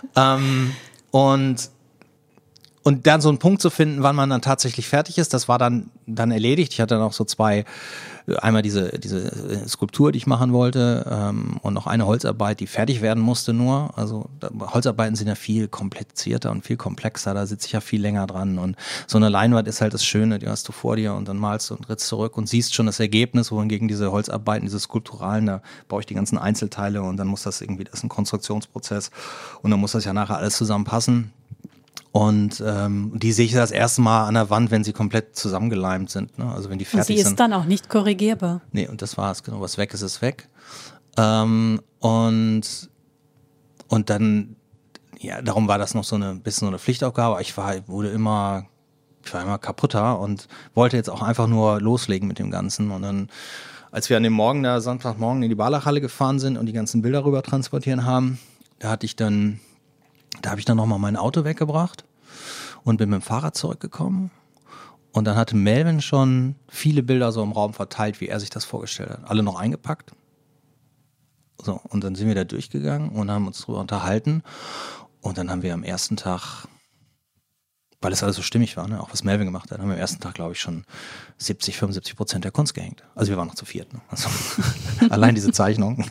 Und dann so einen Punkt zu finden, wann man dann tatsächlich fertig ist, das war dann erledigt. Ich hatte noch so einmal diese Skulptur, die ich machen wollte, und noch eine Holzarbeit, die fertig werden musste nur. Also Holzarbeiten sind ja viel komplizierter und viel komplexer, da sitze ich ja viel länger dran. Und so eine Leinwand ist halt das Schöne, die hast du vor dir und dann malst du und trittst zurück und siehst schon das Ergebnis, wohingegen diese Holzarbeiten, diese Skulpturalen, da baue ich die ganzen Einzelteile und dann muss das ist ein Konstruktionsprozess und dann muss das ja nachher alles zusammenpassen. Und die sehe ich das erste Mal an der Wand, wenn sie komplett zusammengeleimt sind. Ne? Also wenn die fertig sind. Und sie ist dann auch nicht korrigierbar. Nee, und das war es, genau. Was weg ist, ist weg. Und dann, ja, darum war das noch so ein bisschen so eine Pflichtaufgabe. Ich war immer kaputter und wollte jetzt auch einfach nur loslegen mit dem Ganzen. Und dann, als wir an dem Morgen, da Sonntagmorgen in die Barlachhalle gefahren sind und die ganzen Bilder rüber transportieren haben, da habe ich dann nochmal mein Auto weggebracht und bin mit dem Fahrrad zurückgekommen. Und dann hatte Melvin schon viele Bilder so im Raum verteilt, wie er sich das vorgestellt hat. Alle noch eingepackt. So, und dann sind wir da durchgegangen und haben uns darüber unterhalten. Und dann haben wir am ersten Tag, weil es alles so stimmig war, ne, auch was Melvin gemacht hat, haben wir am ersten Tag, glaube ich, schon 70-75% der Kunst gehängt. Also wir waren noch zu viert. Ne? Also allein diese Zeichnung.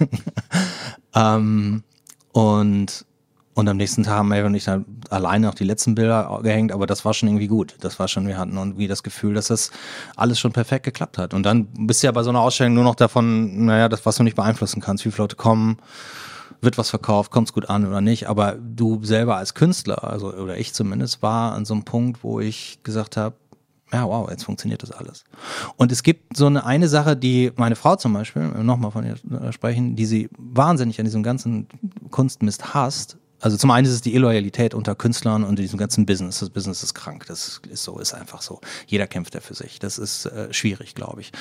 Und am nächsten Tag haben Melvin und ich dann alleine noch die letzten Bilder gehängt, aber das war schon irgendwie gut. Wir hatten irgendwie das Gefühl, dass das alles schon perfekt geklappt hat. Und dann bist du ja bei so einer Ausstellung nur noch davon, das, was du nicht beeinflussen kannst, wie viele Leute kommen, wird was verkauft, kommt es gut an oder nicht. Aber du selber als Künstler, also oder ich zumindest, war an so einem Punkt, wo ich gesagt habe, ja, wow, jetzt funktioniert das alles. Und es gibt so eine Sache, die meine Frau zum Beispiel, nochmal von ihr sprechen, die sie wahnsinnig an diesem ganzen Kunstmist hasst. Also zum einen ist es die Illoyalität unter Künstlern und diesem ganzen Business. Das Business ist krank, das ist einfach so. Jeder kämpft ja für sich. Das ist schwierig, glaube ich.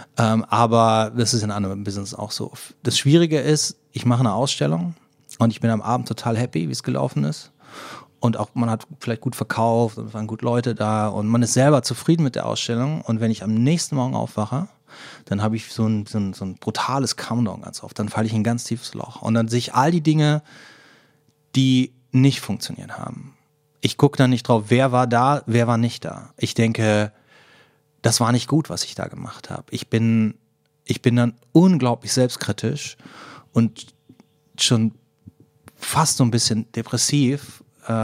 Aber das ist in anderen Business auch so. Das Schwierige ist, ich mache eine Ausstellung und ich bin am Abend total happy, wie es gelaufen ist. Und auch man hat vielleicht gut verkauft und es waren gut Leute da und man ist selber zufrieden mit der Ausstellung. Und wenn ich am nächsten Morgen aufwache, dann habe ich so ein brutales Countdown ganz oft. Dann falle ich in ein ganz tiefes Loch. Und dann sehe ich all die Dinge, die nicht funktioniert haben. Ich gucke dann nicht drauf, wer war da, wer war nicht da. Ich denke, das war nicht gut, was ich da gemacht habe. Ich bin dann unglaublich selbstkritisch und schon fast so ein bisschen depressiv.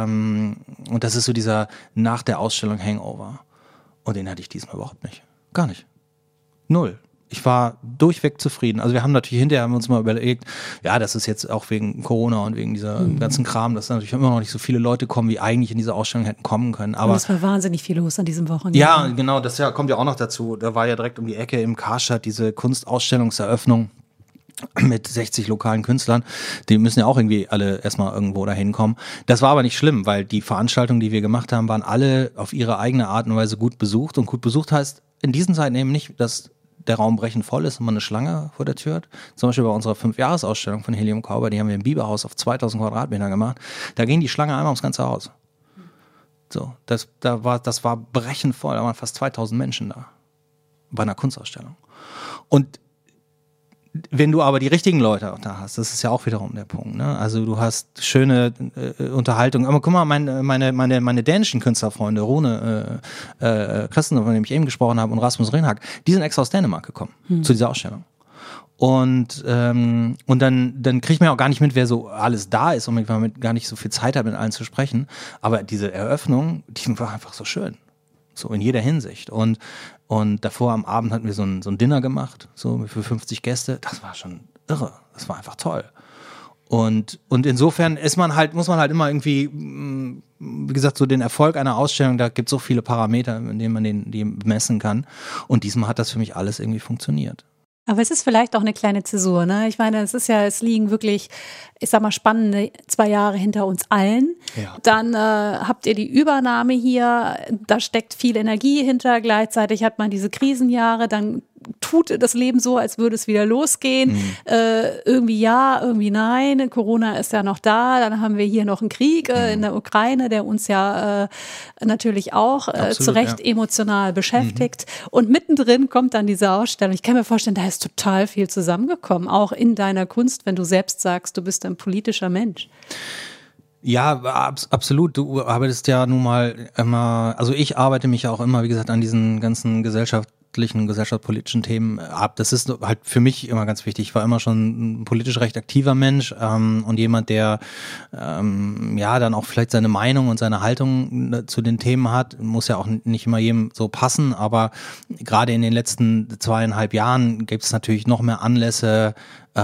Und das ist so dieser nach der Ausstellung Hangover. Und den hatte ich diesmal überhaupt nicht. Gar nicht. Null. Ich war durchweg zufrieden. Also wir haben natürlich hinterher uns mal überlegt, ja, das ist jetzt auch wegen Corona und wegen dieser ganzen Kram, dass natürlich immer noch nicht so viele Leute kommen, wie eigentlich in diese Ausstellung hätten kommen können. Aber es war wahnsinnig viel los an diesem Wochenende. Ja, genau, das kommt ja auch noch dazu. Da war ja direkt um die Ecke im Karstadt diese Kunstausstellungseröffnung mit 60 lokalen Künstlern. Die müssen ja auch irgendwie alle erstmal irgendwo dahin kommen. Das war aber nicht schlimm, weil die Veranstaltungen, die wir gemacht haben, waren alle auf ihre eigene Art und Weise gut besucht. Und gut besucht heißt in diesen Zeiten eben nicht, dass der Raum brechend voll ist und man eine Schlange vor der Tür hat. Zum Beispiel bei unserer 5-Jahres-Ausstellung von Helium Cowboy, die haben wir im Biberhaus auf 2000 Quadratmeter gemacht. Da ging die Schlange einmal ums ganze Haus. So, das war brechend voll, da waren fast 2000 Menschen da. Bei einer Kunstausstellung. Und wenn du aber die richtigen Leute auch da hast, das ist ja auch wiederum der Punkt, ne? Also du hast schöne Unterhaltung. Aber guck mal, meine dänischen Künstlerfreunde, Rune Christen, von dem ich eben gesprochen habe, und Rasmus Renhack, die sind extra aus Dänemark gekommen zu dieser Ausstellung. Und dann kriege ich mir auch gar nicht mit, wer so alles da ist und ich gar nicht so viel Zeit habe, mit allen zu sprechen. Aber diese Eröffnung, die war einfach so schön. so in jeder Hinsicht. Und davor am Abend hatten wir so ein Dinner gemacht, so für 50 Gäste. Das war schon irre. Das war einfach toll. Und insofern muss man halt immer irgendwie, wie gesagt, so den Erfolg einer Ausstellung, da gibt es so viele Parameter, in denen man die messen kann. Und diesmal hat das für mich alles irgendwie funktioniert. Aber es ist vielleicht auch eine kleine Zäsur, ne? Ich meine, es liegen wirklich, ich sag mal, spannende 2 Jahre hinter uns allen. Ja. Dann habt ihr die Übernahme hier, da steckt viel Energie hinter, gleichzeitig hat man diese Krisenjahre, dann tut das Leben so, als würde es wieder losgehen. Irgendwie ja, irgendwie nein. Corona ist ja noch da. Dann haben wir hier noch einen Krieg in der Ukraine, der uns ja natürlich auch zu Recht emotional beschäftigt. Und mittendrin kommt dann diese Ausstellung. Ich kann mir vorstellen, da ist total viel zusammengekommen, auch in deiner Kunst, wenn du selbst sagst, du bist ein politischer Mensch. Ja, absolut. Du arbeitest ja nun mal immer, also ich arbeite mich ja auch immer, wie gesagt, an diesen ganzen gesellschaftspolitischen Themen ab. Das ist halt für mich immer ganz wichtig. Ich war immer schon ein politisch recht aktiver Mensch und jemand, der dann auch vielleicht seine Meinung und seine Haltung zu den Themen hat. Muss ja auch nicht immer jedem so passen, aber gerade in den letzten 2,5 Jahren gibt es natürlich noch mehr Anlässe,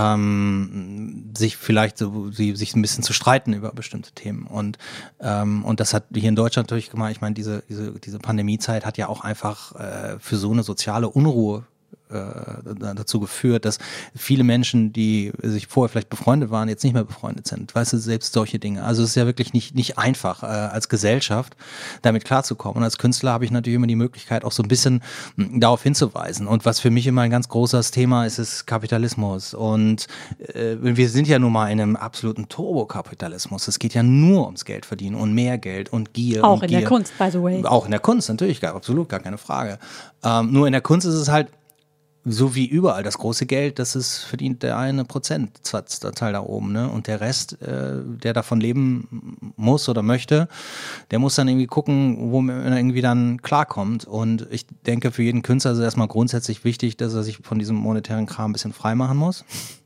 sich vielleicht sich ein bisschen zu streiten über bestimmte Themen und das hat hier in Deutschland natürlich gemacht. Ich meine, diese Pandemiezeit hat ja auch einfach für so eine soziale Unruhe dazu geführt, dass viele Menschen, die sich vorher vielleicht befreundet waren, jetzt nicht mehr befreundet sind. Weißt du, selbst solche Dinge. Also es ist ja wirklich nicht einfach, als Gesellschaft damit klarzukommen. Und als Künstler habe ich natürlich immer die Möglichkeit, auch so ein bisschen darauf hinzuweisen. Und was für mich immer ein ganz großes Thema ist, ist Kapitalismus. Und wir sind ja nun mal in einem absoluten Turbokapitalismus. Es geht ja nur ums Geld verdienen und mehr Geld und Gier. Auch in der Kunst, by the way. Auch in der Kunst, natürlich, absolut, gar keine Frage. Nur in der Kunst ist es halt so wie überall, das große Geld, das ist verdient der eine Prozentsatz, der Teil da oben, ne? Und der Rest, der davon leben muss oder möchte, der muss dann irgendwie gucken, wo er irgendwie dann klarkommt. Und ich denke, für jeden Künstler ist es erstmal grundsätzlich wichtig, dass er sich von diesem monetären Kram ein bisschen frei machen muss.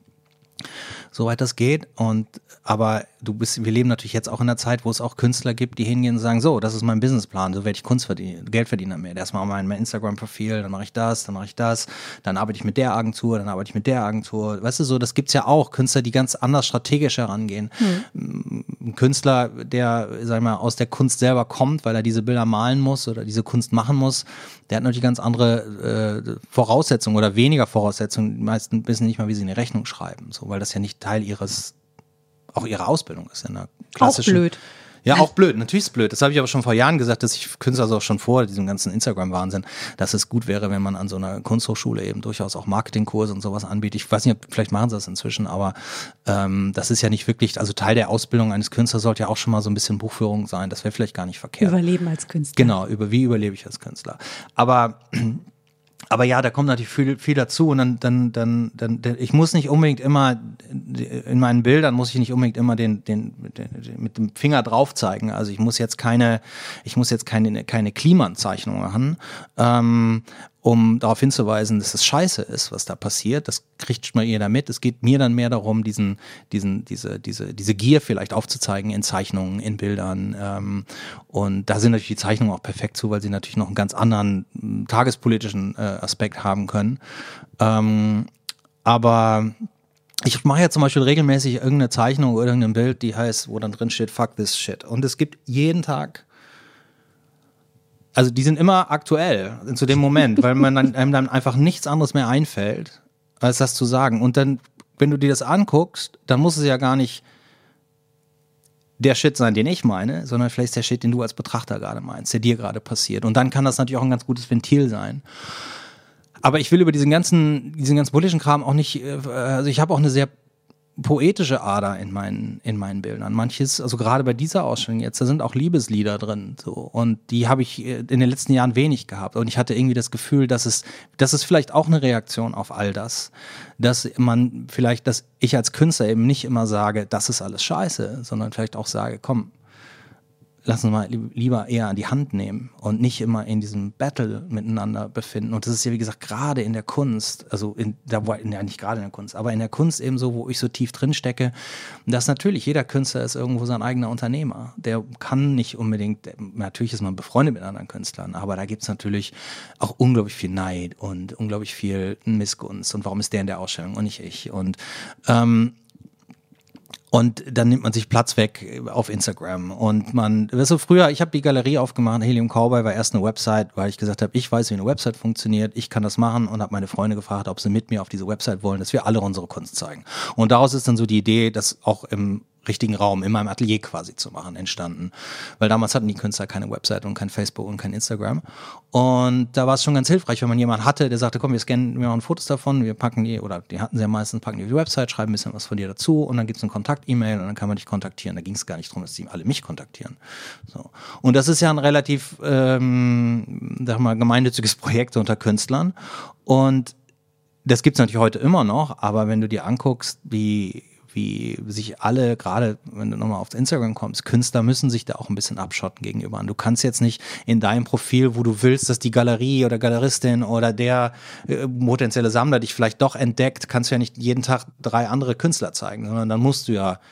Soweit das geht. Aber wir leben natürlich jetzt auch in einer Zeit, wo es auch Künstler gibt, die hingehen und sagen, so, das ist mein Businessplan, so werde ich Geld verdienen damit. Erstmal mein Instagram-Profil, dann mache ich das, dann arbeite ich mit der Agentur, Weißt du, so, das gibt's ja auch. Künstler, die ganz anders strategisch herangehen. Ein Künstler, der, sag ich mal, aus der Kunst selber kommt, weil er diese Bilder malen muss oder diese Kunst machen muss, der hat natürlich ganz andere Voraussetzungen oder weniger Voraussetzungen. Die meisten wissen nicht mal, wie sie eine Rechnung schreiben, so, weil das ja nicht Teil ihrer Ausbildung ist. In der klassischen, auch blöd. Ja, auch blöd. Natürlich ist es blöd. Das habe ich aber schon vor Jahren gesagt, dass ich Künstler, also auch schon vor diesem ganzen Instagram-Wahnsinn, dass es gut wäre, wenn man an so einer Kunsthochschule eben durchaus auch Marketingkurse und sowas anbietet. Ich weiß nicht, vielleicht machen sie das inzwischen, aber das ist ja nicht wirklich, also Teil der Ausbildung eines Künstlers sollte ja auch schon mal so ein bisschen Buchführung sein. Das wäre vielleicht gar nicht verkehrt. Überleben als Künstler. Genau, wie überlebe ich als Künstler. Aber ja, da kommt natürlich viel dazu und dann ich muss nicht unbedingt immer in meinen Bildern muss ich nicht unbedingt immer den mit dem Finger drauf zeigen. Also ich muss jetzt keine Klimaanzeichnung machen, um darauf hinzuweisen, dass es scheiße ist, was da passiert. Das kriegt schon mal jeder mit. Es geht mir dann mehr darum, diese Gier vielleicht aufzuzeigen in Zeichnungen, in Bildern. Und da sind natürlich die Zeichnungen auch perfekt zu, weil sie natürlich noch einen ganz anderen tagespolitischen Aspekt haben können. Aber ich mache ja zum Beispiel regelmäßig irgendeine Zeichnung oder irgendein Bild, die heißt, wo dann drin steht, fuck this shit. Und es gibt jeden Tag, also die sind immer aktuell zu dem Moment, weil einem dann einfach nichts anderes mehr einfällt, als das zu sagen. Und dann, wenn du dir das anguckst, dann muss es ja gar nicht der Shit sein, den ich meine, sondern vielleicht der Shit, den du als Betrachter gerade meinst, der dir gerade passiert. Und dann kann das natürlich auch ein ganz gutes Ventil sein. Aber ich will über diesen ganzen politischen Kram auch nicht, also ich habe auch eine sehr poetische Ader in meinen Bildern. Manches, also gerade bei dieser Ausstellung jetzt, da sind auch Liebeslieder drin, so. Und die habe ich in den letzten Jahren wenig gehabt. Und ich hatte irgendwie das Gefühl, dass es vielleicht auch eine Reaktion auf all das, dass ich als Künstler eben nicht immer sage, das ist alles scheiße, sondern vielleicht auch sage, komm, lass uns mal lieber eher an die Hand nehmen und nicht immer in diesem Battle miteinander befinden. Und das ist ja, wie gesagt, gerade in der Kunst, also nicht gerade in der Kunst, aber in der Kunst eben so, wo ich so tief drin stecke, dass natürlich jeder Künstler ist irgendwo sein eigener Unternehmer. Der kann nicht unbedingt, natürlich ist man befreundet mit anderen Künstlern, aber da gibt's natürlich auch unglaublich viel Neid und unglaublich viel Missgunst. Und warum ist der in der Ausstellung und nicht ich? Und dann nimmt man sich Platz weg auf Instagram und früher, ich habe die Galerie aufgemacht, Helium Cowboy war erst eine Website, weil ich gesagt habe, ich weiß, wie eine Website funktioniert, ich kann das machen und habe meine Freunde gefragt, ob sie mit mir auf diese Website wollen, dass wir alle unsere Kunst zeigen. Und daraus ist dann so die Idee, das auch im richtigen Raum, in meinem Atelier quasi zu machen, entstanden. Weil damals hatten die Künstler keine Website und kein Facebook und kein Instagram. Und da war es schon ganz hilfreich, wenn man jemanden hatte, der sagte, komm, wir scannen, wir machen Fotos davon, wir packen die, oder die hatten sie ja meistens, packen die auf die Website, schreiben ein bisschen was von dir dazu und dann gibt es eine Kontakt-E-Mail und dann kann man dich kontaktieren. Da ging es gar nicht darum, dass die alle mich kontaktieren. So. Und das ist ja ein relativ, sag mal, gemeinnütziges Projekt unter Künstlern. Und das gibt es natürlich heute immer noch, aber wenn du dir anguckst, wie sich alle, gerade wenn du nochmal auf Instagram kommst, Künstler müssen sich da auch ein bisschen abschotten gegenüber. Und du kannst jetzt nicht in deinem Profil, wo du willst, dass die Galerie oder Galeristin oder der potenzielle Sammler dich vielleicht doch entdeckt, kannst du ja nicht jeden Tag 3 andere Künstler zeigen, sondern dann musst du ja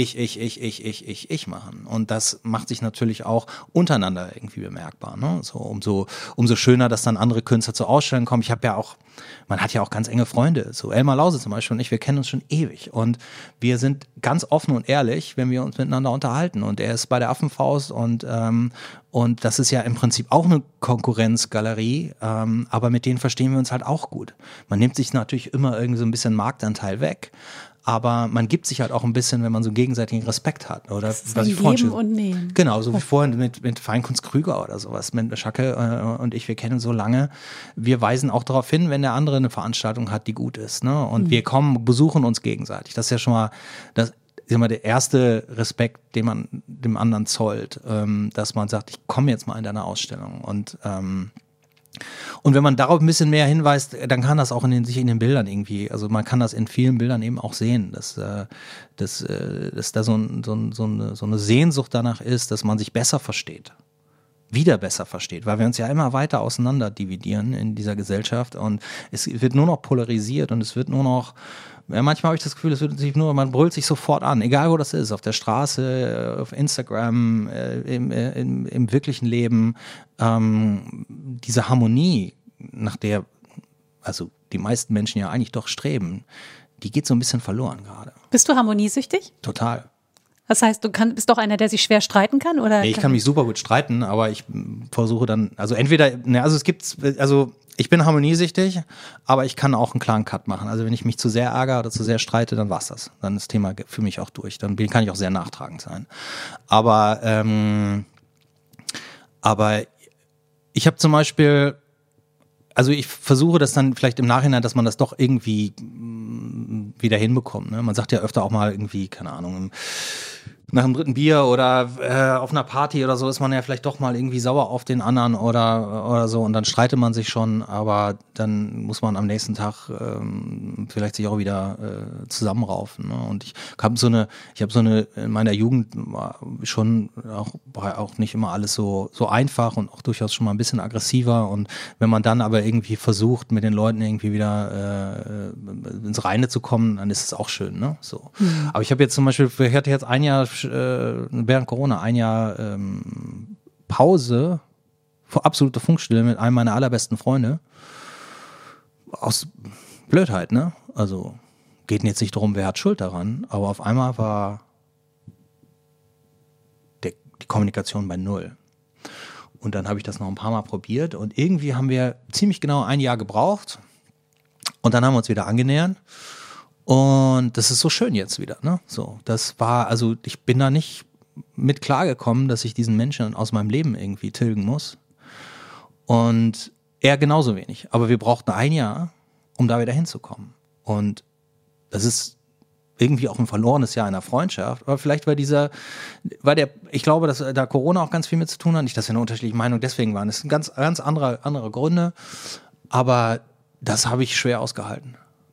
ich machen. Und das macht sich natürlich auch untereinander irgendwie bemerkbar. Ne? So, umso schöner, dass dann andere Künstler zur Ausstellung kommen. Man hat ja auch ganz enge Freunde. So Elmar Lause zum Beispiel und ich, wir kennen uns schon ewig. Und wir sind ganz offen und ehrlich, wenn wir uns miteinander unterhalten. Und er ist bei der Affenfaust und das ist ja im Prinzip auch eine Konkurrenzgalerie, aber mit denen verstehen wir uns halt auch gut. Man nimmt sich natürlich immer irgendwie so ein bisschen Marktanteil weg. Aber man gibt sich halt auch ein bisschen, wenn man so gegenseitigen Respekt hat. Oder das ist was ich vorhin Geben und Nehmen. Genau, so wie vorhin mit Feinkunst Krüger oder sowas. Mit Schacke und ich, wir kennen so lange. Wir weisen auch darauf hin, wenn der andere eine Veranstaltung hat, die gut ist. Ne? Und wir besuchen uns gegenseitig. Das ist ja schon mal der erste Respekt, den man dem anderen zollt. Dass man sagt, ich komme jetzt mal in deine Ausstellung. Und wenn man darauf ein bisschen mehr hinweist, dann kann das auch sich in den Bildern irgendwie, also man kann das in vielen Bildern eben auch sehen, dass da so eine Sehnsucht danach ist, dass man sich besser versteht. Wieder besser versteht, weil wir uns ja immer weiter auseinander dividieren in dieser Gesellschaft und es wird nur noch polarisiert und es wird nur noch, manchmal habe ich das Gefühl, man brüllt sich sofort an, egal wo das ist, auf der Straße, auf Instagram, im wirklichen Leben, diese Harmonie, nach der also die meisten Menschen ja eigentlich doch streben, die geht so ein bisschen verloren gerade. Bist du harmoniesüchtig? Total. Das heißt, bist doch einer, der sich schwer streiten kann? Oder nee, ich kann mich super gut streiten, aber ich versuche dann, ich bin harmoniesüchtig, aber ich kann auch einen klaren Cut machen. Also wenn ich mich zu sehr ärgere oder zu sehr streite, dann war's das. Dann ist das Thema für mich auch durch. Dann kann ich auch sehr nachtragend sein. Aber ich habe zum Beispiel, also ich versuche das dann vielleicht im Nachhinein, dass man das doch irgendwie wieder hinbekommt. Ne? Man sagt ja öfter auch mal irgendwie, keine Ahnung, nach dem 3. Bier oder auf einer Party oder so ist man ja vielleicht doch mal irgendwie sauer auf den anderen oder so und dann streitet man sich schon, aber dann muss man am nächsten Tag vielleicht sich auch wieder zusammenraufen. Ne? Und ich habe so eine in meiner Jugend schon auch nicht immer alles so einfach und auch durchaus schon mal ein bisschen aggressiver und wenn man dann aber irgendwie versucht, mit den Leuten irgendwie wieder ins Reine zu kommen, dann ist es auch schön. Ne? So. Mhm. Aber ich habe jetzt zum Beispiel, ich hatte jetzt ein Jahr während Corona ein Jahr Pause vor absoluter Funkstille mit einem meiner allerbesten Freunde. Aus Blödheit, ne? Also geht jetzt nicht darum, wer hat Schuld daran, aber auf einmal war die Kommunikation bei 0. Und dann habe ich das noch ein paar Mal probiert und irgendwie haben wir ziemlich genau ein Jahr gebraucht und dann haben wir uns wieder angenähert. Und das ist so schön jetzt wieder, ne? So, das war, also ich bin da nicht mit klargekommen, dass ich diesen Menschen aus meinem Leben irgendwie tilgen muss. Und er genauso wenig. Aber wir brauchten ein Jahr, um da wieder hinzukommen. Und das ist irgendwie auch ein verlorenes Jahr in der Freundschaft. Aber vielleicht ich glaube, dass da Corona auch ganz viel mit zu tun hat. Nicht, dass wir eine unterschiedliche Meinung deswegen waren. Das sind ganz andere Gründe. Aber das habe ich schwer ausgehalten.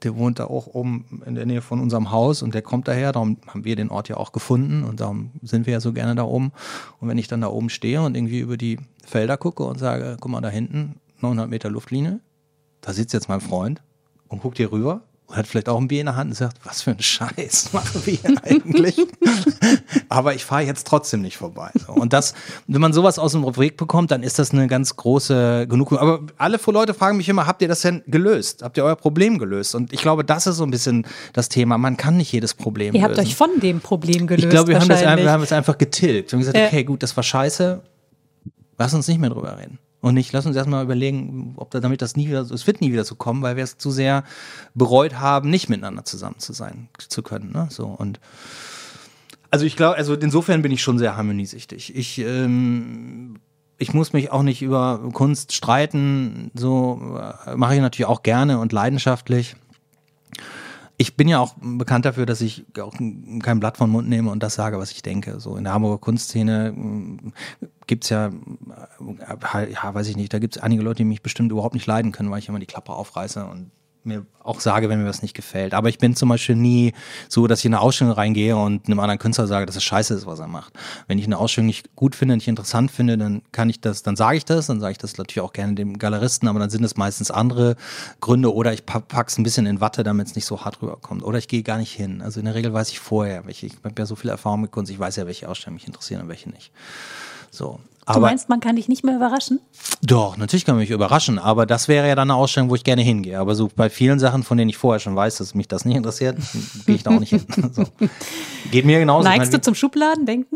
der wohnt da auch oben in der Nähe von unserem Haus und der kommt daher, darum haben wir den Ort ja auch gefunden und darum sind wir ja so gerne da oben. Und wenn ich dann da oben stehe und irgendwie über die Felder gucke und sage, guck mal da hinten, 900 Meter Luftlinie, da sitzt jetzt mein Freund und guckt hier rüber und hat vielleicht auch ein Bier in der Hand und sagt, was für ein Scheiß machen wir hier eigentlich? Aber ich fahre jetzt trotzdem nicht vorbei. So. Und das, wenn man sowas aus dem Weg bekommt, dann ist das eine ganz große Genugtuung. Aber alle Leute fragen mich immer, habt ihr das denn gelöst? Habt ihr euer Problem gelöst? Und ich glaube, das ist so ein bisschen das Thema. Man kann nicht jedes Problem lösen. Ihr habt euch von dem Problem gelöst. Ich glaube, wir haben es einfach getilgt. Wir haben gesagt, okay, gut, das war scheiße. Lass uns nicht mehr drüber reden. Und nicht, lass uns erstmal überlegen, ob damit das nie wieder, es wird nie wieder so kommen, weil wir es zu sehr bereut haben, nicht miteinander zusammen zu können. Ne? So, und also ich glaube, also insofern bin ich schon sehr harmoniesüchtig. Ich muss mich auch nicht über Kunst streiten, so mache ich natürlich auch gerne und leidenschaftlich. Ich bin ja auch bekannt dafür, dass ich auch kein Blatt vom Mund nehme und das sage, was ich denke. So in der Hamburger Kunstszene gibt's ja, weiß ich nicht, da gibt's einige Leute, die mich bestimmt überhaupt nicht leiden können, weil ich immer die Klappe aufreiße und mir auch sage, wenn mir was nicht gefällt. Aber ich bin zum Beispiel nie so, dass ich in eine Ausstellung reingehe und einem anderen Künstler sage, dass es scheiße ist, was er macht. Wenn ich eine Ausstellung nicht gut finde, nicht interessant finde, dann sage ich das natürlich auch gerne dem Galeristen, aber dann sind es meistens andere Gründe oder ich pack's ein bisschen in Watte, damit es nicht so hart rüberkommt. Oder ich gehe gar nicht hin. Also in der Regel weiß ich vorher, ich habe ja so viel Erfahrung mit Kunst, ich weiß ja, welche Ausstellungen mich interessieren und welche nicht. So. Du meinst, man kann dich nicht mehr überraschen? Doch, natürlich kann man mich überraschen, aber das wäre ja dann eine Ausstellung, wo ich gerne hingehe. Aber so bei vielen Sachen, von denen ich vorher schon weiß, dass mich das nicht interessiert, gehe ich da auch nicht hin. So. Geht mir genauso. Neigst du zum Schubladendenken?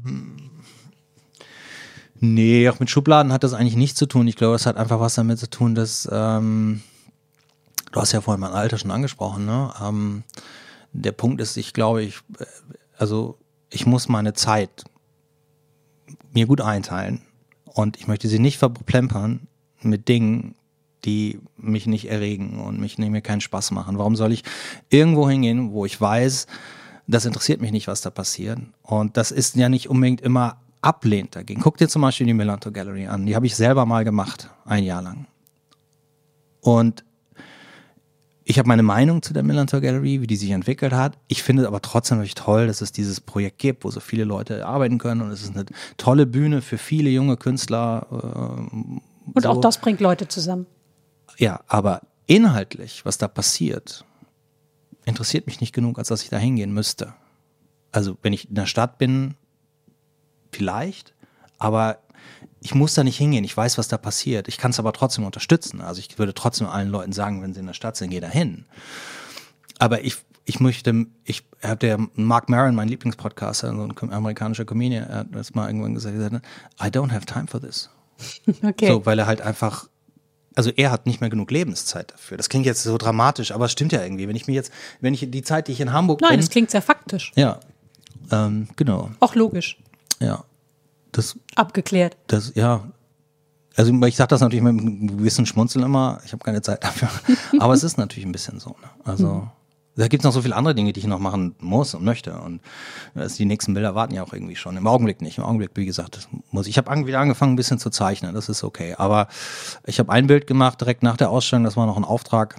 Nee, auch mit Schubladen hat das eigentlich nichts zu tun. Ich glaube, es hat einfach was damit zu tun, dass, du hast ja vorhin mein Alter schon angesprochen, ne? Der Punkt ist, ich glaube, ich muss meine Zeit mir gut einteilen und ich möchte sie nicht verplempern mit Dingen, die mich nicht erregen und mir keinen Spaß machen. Warum soll ich irgendwo hingehen, wo ich weiß, das interessiert mich nicht, was da passiert? Und das ist ja nicht unbedingt immer ablehnend dagegen. Guck dir zum Beispiel die Millantor Gallery an. Die habe ich selber mal gemacht, ein Jahr lang. Und ich habe meine Meinung zu der Millantor Gallery, wie die sich entwickelt hat. Ich finde es aber trotzdem natürlich toll, dass es dieses Projekt gibt, wo so viele Leute arbeiten können und es ist eine tolle Bühne für viele junge Künstler. Und auch das bringt Leute zusammen. Ja, aber inhaltlich, was da passiert, interessiert mich nicht genug, als dass ich da hingehen müsste. Also wenn ich in der Stadt bin, vielleicht, aber ich muss da nicht hingehen, ich weiß, was da passiert. Ich kann es aber trotzdem unterstützen. Also ich würde trotzdem allen Leuten sagen, wenn sie in der Stadt sind, geh da hin. Aber ich habe der Mark Maron, mein Lieblingspodcaster, so ein amerikanischer Comedian, er hat das mal irgendwann gesagt, I don't have time for this. Okay. So, weil er halt einfach, also er hat nicht mehr genug Lebenszeit dafür. Das klingt jetzt so dramatisch, aber es stimmt ja irgendwie. Wenn ich die Zeit, die ich in Hamburg bin. Nein, das klingt sehr faktisch. Ja, genau. Auch logisch. Ja. Abgeklärt. Ja. Also ich sage das natürlich mit einem gewissen Schmunzeln immer, ich habe keine Zeit dafür. Aber es ist natürlich ein bisschen so. Ne? Also da gibt es noch so viele andere Dinge, die ich noch machen muss und möchte. Und die nächsten Bilder warten ja auch irgendwie schon. Im Augenblick nicht. Im Augenblick, wie gesagt, ich habe wieder angefangen, ein bisschen zu zeichnen. Das ist okay. Aber ich habe ein Bild gemacht direkt nach der Ausstellung. Das war noch ein Auftrag.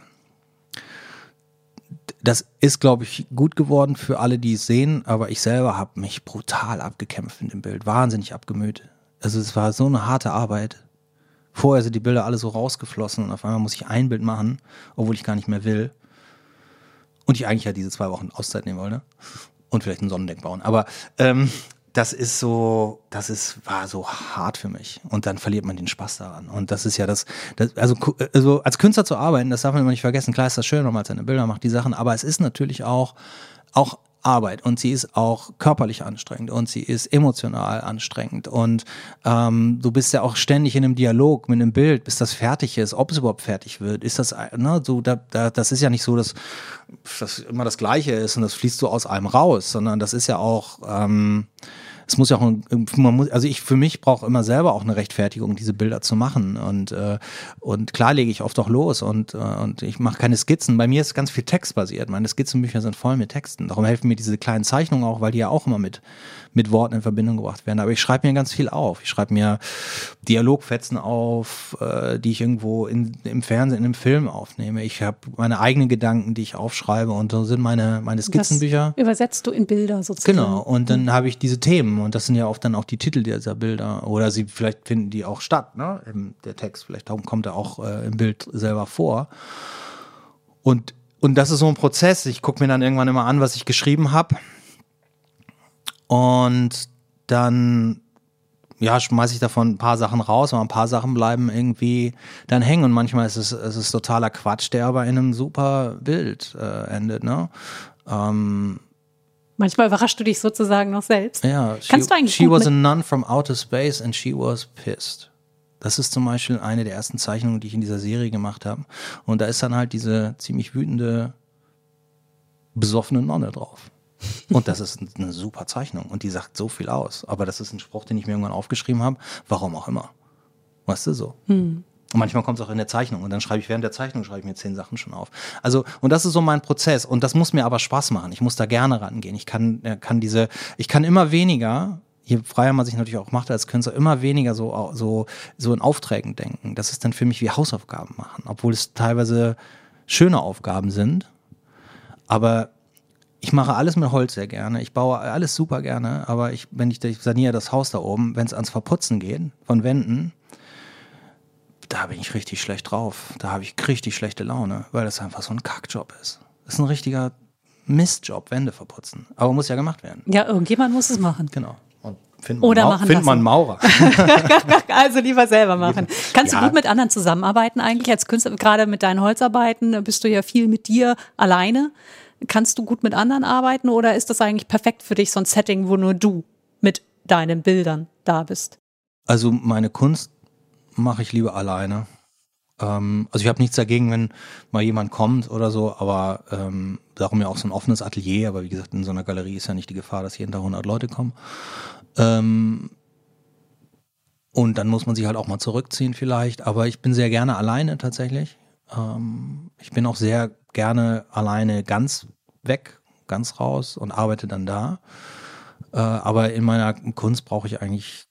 Das ist, glaube ich, gut geworden für alle, die es sehen, aber ich selber habe mich brutal abgekämpft in dem Bild, wahnsinnig abgemüht. Also es war so eine harte Arbeit. Vorher sind die Bilder alle so rausgeflossen und auf einmal muss ich ein Bild machen, obwohl ich gar nicht mehr will. Und ich eigentlich ja diese 2 Wochen Auszeit nehmen wollte. Und vielleicht ein Sonnendeck bauen. Aber war so hart für mich. Und dann verliert man den Spaß daran. Und das ist ja also als Künstler zu arbeiten, das darf man immer nicht vergessen. Klar ist das schön, wenn man seine Bilder macht, die Sachen, aber es ist natürlich auch Arbeit und sie ist auch körperlich anstrengend und sie ist emotional anstrengend und du bist ja auch ständig in einem Dialog mit einem Bild, bis das fertig ist, ob es überhaupt fertig wird. Ist das, ne, so, das ist ja nicht so, dass das immer das Gleiche ist und das fließt so aus einem raus, sondern das ist ja auch es muss ja auch, für mich brauche immer selber auch eine Rechtfertigung, diese Bilder zu machen und klar lege ich oft auch los und ich mache keine Skizzen. Bei mir ist ganz viel textbasiert. Meine Skizzenbücher sind voll mit Texten. Darum helfen mir diese kleinen Zeichnungen auch, weil die ja auch immer mit Worten in Verbindung gebracht werden. Aber ich schreibe mir ganz viel auf. Ich schreibe mir Dialogfetzen auf, die ich irgendwo im Fernsehen, in einem Film aufnehme. Ich habe meine eigenen Gedanken, die ich aufschreibe und so sind meine Skizzenbücher. Das übersetzt du in Bilder sozusagen. Genau, und dann habe ich diese Themen und das sind ja oft dann auch die Titel dieser Bilder oder vielleicht finden die auch statt, ne? Der Text, vielleicht kommt er auch im Bild selber vor. Und das ist so ein Prozess. Ich gucke mir dann irgendwann immer an, was ich geschrieben habe. Und dann schmeiße ich davon ein paar Sachen raus, aber ein paar Sachen bleiben irgendwie dann hängen. Und manchmal ist es totaler Quatsch, der aber in einem super Bild endet. Ne? Manchmal überraschst du dich sozusagen noch selbst. Ja, Kannst du eigentlich she was a nun from outer space and she was pissed. Das ist zum Beispiel eine der ersten Zeichnungen, die ich in dieser Serie gemacht habe. Und da ist dann halt diese ziemlich wütende, besoffene Nonne drauf. Und das ist eine super Zeichnung und die sagt so viel aus. Aber das ist ein Spruch, den ich mir irgendwann aufgeschrieben habe, warum auch immer. Weißt du, so. Und manchmal kommt es auch in der Zeichnung und dann schreibe ich während der Zeichnung mir 10 Sachen schon auf. Also, und das ist so mein Prozess und das muss mir aber Spaß machen. Ich muss da gerne rangehen. Ich kann immer weniger, je freier man sich natürlich auch macht als Künstler, immer weniger so in Aufträgen denken. Das ist dann für mich wie Hausaufgaben machen, obwohl es teilweise schöne Aufgaben sind. Aber ich mache alles mit Holz sehr gerne. Ich baue alles super gerne, aber ich saniere das Haus da oben, wenn es ans Verputzen geht von Wänden, da bin ich richtig schlecht drauf. Da habe ich richtig schlechte Laune, weil das einfach so ein Kackjob ist. Das ist ein richtiger Mistjob, Wände verputzen. Aber muss ja gemacht werden. Ja, irgendjemand muss es machen. Genau. Und findet man einen Maurer. Also lieber selber machen. Kannst du gut mit anderen zusammenarbeiten eigentlich als Künstler? Gerade mit deinen Holzarbeiten bist du ja viel mit dir alleine. Kannst du gut mit anderen arbeiten oder ist das eigentlich perfekt für dich, so ein Setting, wo nur du mit deinen Bildern da bist? Also meine Kunst mache ich lieber alleine. Also ich habe nichts dagegen, wenn mal jemand kommt oder so, aber darum ja auch so ein offenes Atelier, aber wie gesagt, in so einer Galerie ist ja nicht die Gefahr, dass jeden Tag 100 Leute kommen. Und dann muss man sich halt auch mal zurückziehen vielleicht, aber ich bin sehr gerne alleine tatsächlich. Ich bin auch sehr gerne alleine ganz weg, ganz raus und arbeite dann da. Aber in meiner Kunst brauche ich eigentlich,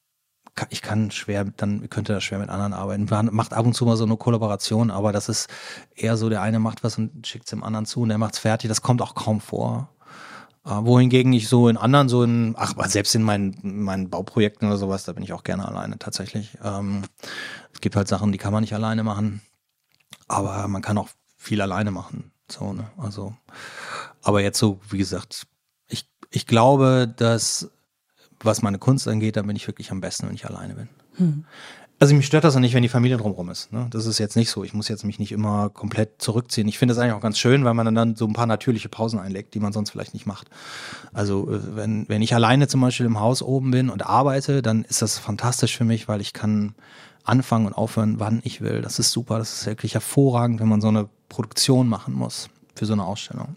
könnte das schwer mit anderen arbeiten. Man macht ab und zu mal so eine Kollaboration, aber das ist eher so, der eine macht was und schickt es dem anderen zu und der macht es fertig. Das kommt auch kaum vor. Wohingegen ich so in anderen, selbst in meinen Bauprojekten oder sowas, da bin ich auch gerne alleine tatsächlich. Es gibt halt Sachen, die kann man nicht alleine machen. Aber man kann auch viel alleine machen. So, ne? Also, aber jetzt so, wie gesagt, ich glaube, dass, was meine Kunst angeht, da bin ich wirklich am besten, wenn ich alleine bin. Also mich stört das auch nicht, wenn die Familie drumherum ist. Ne? Das ist jetzt nicht so. Ich muss jetzt mich nicht immer komplett zurückziehen. Ich finde das eigentlich auch ganz schön, weil man dann so ein paar natürliche Pausen einlegt, die man sonst vielleicht nicht macht. Also wenn ich alleine zum Beispiel im Haus oben bin und arbeite, dann ist das fantastisch für mich, weil ich kann anfangen und aufhören, wann ich will. Das ist super, das ist wirklich hervorragend, wenn man so eine Produktion machen muss für so eine Ausstellung.